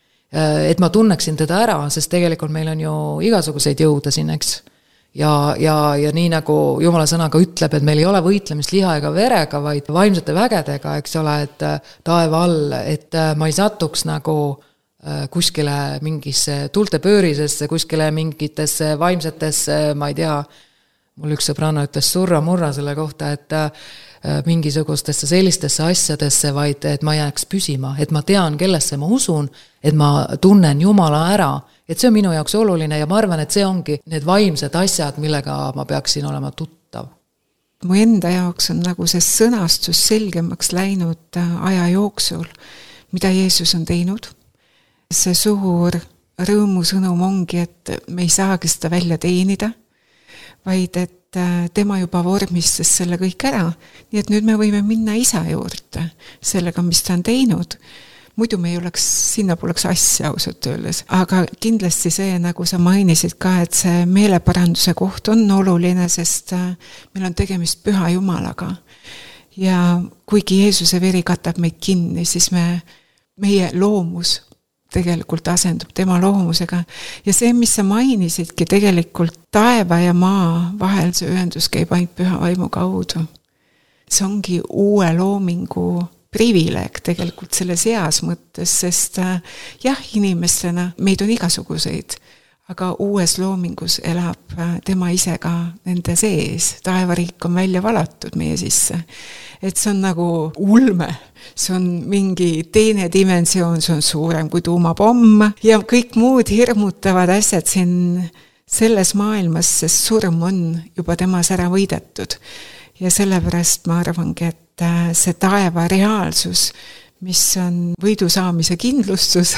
et ma tunneksin teda ära, sest tegelikult meil on ju igasuguseid jõude siin, eks. Ja, ja, ja nii nagu Jumala sõnaga ütleb, et meil ei ole võitlemist liha ega verega, vaid vaimsete vägedega, eks ole, et taeva all, et ma ei satuks nagu kuskile mingisse tultepöörisesse, kuskile mingitesse vaimsetesse, ma ei tea, mul üks sõbrana ütles surra-murra selle kohta, et mingisugustesse sellistesse asjadesse, vaid et ma jääks püsima, et ma tean, kellesse ma usun, et ma tunnen Jumala ära, et see on minu jaoks oluline ja ma arvan, et see ongi need vaimsed asjad, millega ma peaksin olema tuttav. Mu enda jaoks on nagu see sõnastus selgemaks läinud aja jooksul, mida Jeesus on teinud. See suur rõõmusõnum ongi, et me ei saagi seda välja teenida, vaid et tema juba vormistas selle kõik ära. Nii et nüüd me võime minna isa juurde sellega, mis ta on teinud. Muidu me ei oleks, sinna poleks asja ausalt öeldes. Aga kindlasti see, nagu sa mainisid ka, et see meeleparanduse koht on oluline, sest meil on tegemist püha Jumalaga. Ja kuigi Jeesuse veri katab meid kinni, siis me, meie loomus tegelikult asendub tema loomusega. Ja see, mis sa mainisidki, tegelikult taeva ja maa vahel see ühendus käib ainult püha vaimu kaudu. See ongi uue loomingu privileeg tegelikult selles heas mõttes, sest jah, inimestena meid on igasuguseid, aga uues loomingus elab tema ise ka nende sees. Taevariik on välja valatud meie sisse. Et see on nagu ulme, see on mingi teine dimensioon, see on suurem kui tuumapomm ja kõik muud hirmutavad asjad siin selles maailmas, sest surm on juba temas ära võidetud. Ja sellepärast ma arvangi, et see taeva reaalsus, mis on võidu saamise kindlustus,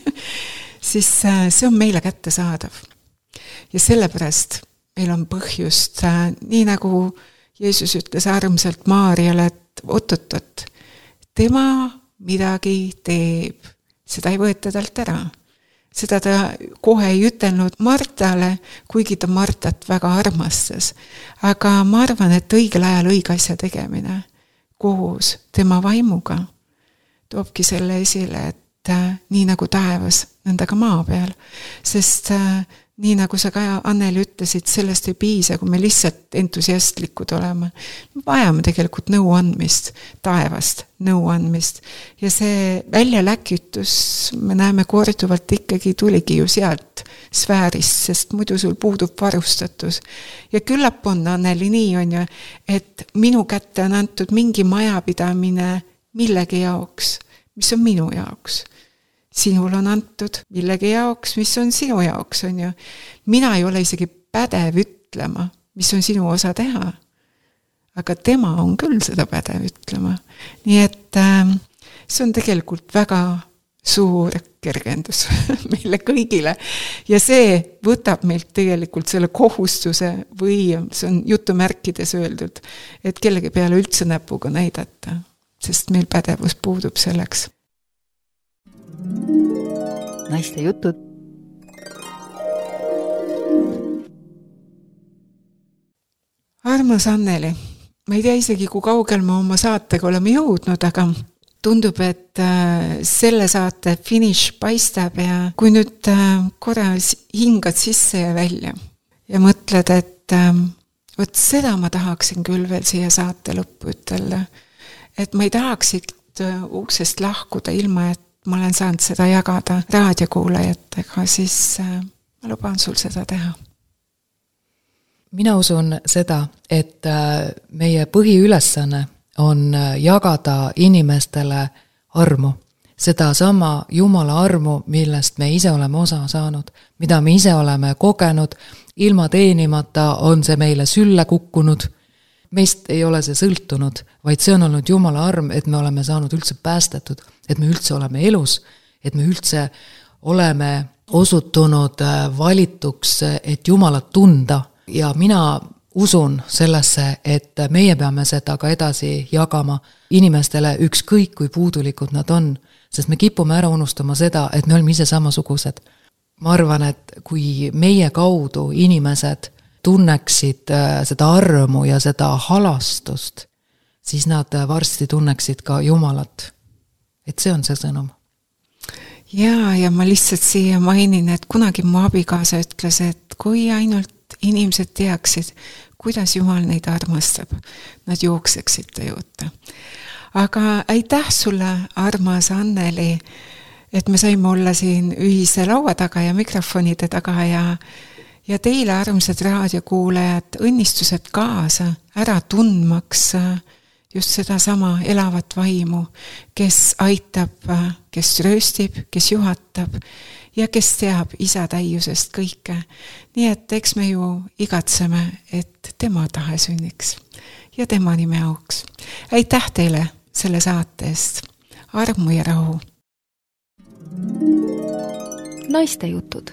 siis see on meile kätte saadav. Ja sellepärast meil on põhjust, nii nagu Jeesus ütles armsalt Maariale, et oot-oot-oot, tema midagi teeb, seda ei võeta talt ära. Seda ta kohe ei ütelnud Martale, kuigi ta Martat väga armastas. Aga ma arvan, et õigel ajal õige asja tegemine koos tema vaimuga toobki selle esile, et äh, nii nagu taevas, nõnda ka maa peal. Sest äh, nii nagu sa ka, Anneli, ütlesid, sellest ei piisa, kui me lihtsalt entusiastlikud oleme. Me vajame tegelikult nõu andmist, taevast nõu andmist. Ja see väljaläkitus, me näeme korduvalt ikkagi tuligi ju sealt sfäärist, sest muidu sul puudub varustatus. Ja küllap on, Anneli, nii on ju, et minu kätte on antud mingi majapidamine millegi jaoks, mis on minu jaoks. Sinul on antud millegi jaoks, mis on sinu jaoks, on ju. Mina ei ole isegi pädev ütlema, mis on sinu osa teha. Aga tema on küll seda pädev ütlema. Nii et äh, see on tegelikult väga suur kergendus meile kõigile. Ja see võtab meilt tegelikult selle kohustuse või see on jutumärkides öeldud, et kellegi peale üldse näpuga näidata, sest meil pädevus puudub selleks. Naiste jutud. Armas Anneli, ma ei tea isegi, kui kaugel me oma saatega oleme jõudnud, aga tundub, et selle saate finiš paistab ja kui nüüd korra hingad sisse ja välja ja mõtled, et võt seda ma tahaksin küll veel siia saate lõppu ütelda, et ma ei tahaksid uksest lahkuda ilma, et ma olen saanud seda jagada raadiokuulajatega, siis ma luban sul seda teha. Mina usun seda, et meie põhiülesanne on jagada inimestele armu. Seda sama Jumala armu, millest me ise oleme osa saanud, mida me ise oleme kogenud, ilma teenimata on see meile sülle kukkunud. Meist ei ole see sõltunud, vaid see on olnud Jumala arm, et me oleme saanud üldse päästetud, et me üldse oleme elus, et me üldse oleme osutunud valituks, et Jumalat tunda. Ja mina usun sellesse, et meie peame seda ka edasi jagama inimestele ükskõik, kui puudulikud nad on, sest me kipume ära unustama seda, et me oleme ise samasugused. Ma arvan, et kui meie kaudu inimesed tunneksid seda armu ja seda halastust, siis nad varsti tunneksid ka Jumalat. Et see on see sõnum. Ja, ja ma lihtsalt siia mainin, et kunagi mu abikaasa ütles, et kui ainult inimesed teaksid, kuidas Jumal neid armastab, nad jookseksid ta juurde. Aga aitäh sulle, armas Anneli, et me saime olla siin ühise laua taga ja mikrofonide taga ja Ja teile, armsad raadiokuulajad, õnnistused kaasa ära tundmaks just seda sama elavat vaimu, kes aitab, kes rööstib, kes juhatab ja kes teab isa täiusest kõike. Nii et eks me ju igatseme, et tema tahe sünniks ja tema nime auks. Aitäh teile selle saate eest. Armu ja rahu. Naiste jutud.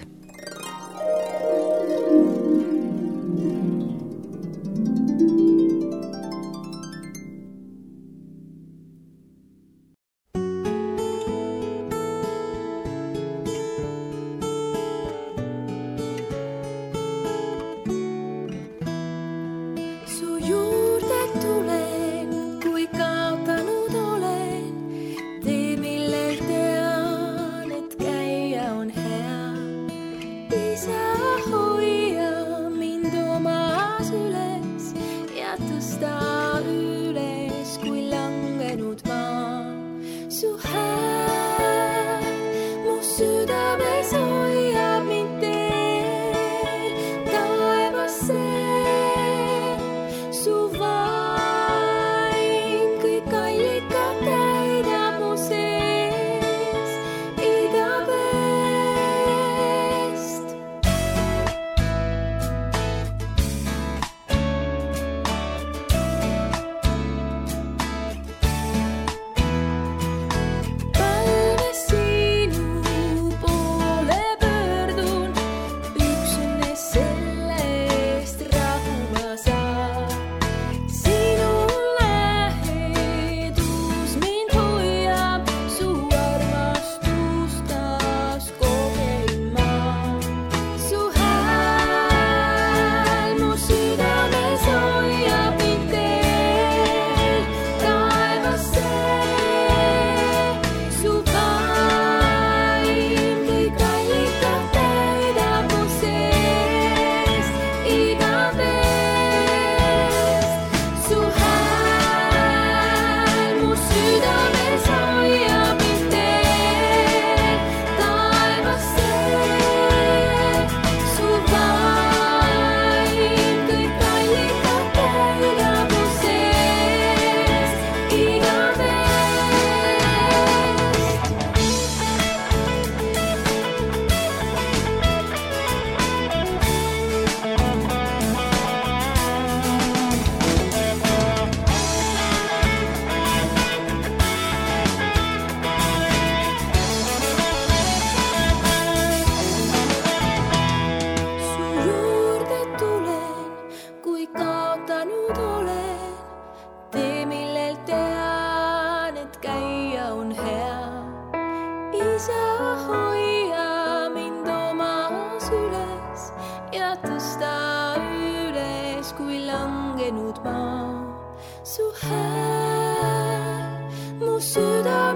Tee, millel tean, et käi kui langenud maa. Su hääl, mu süda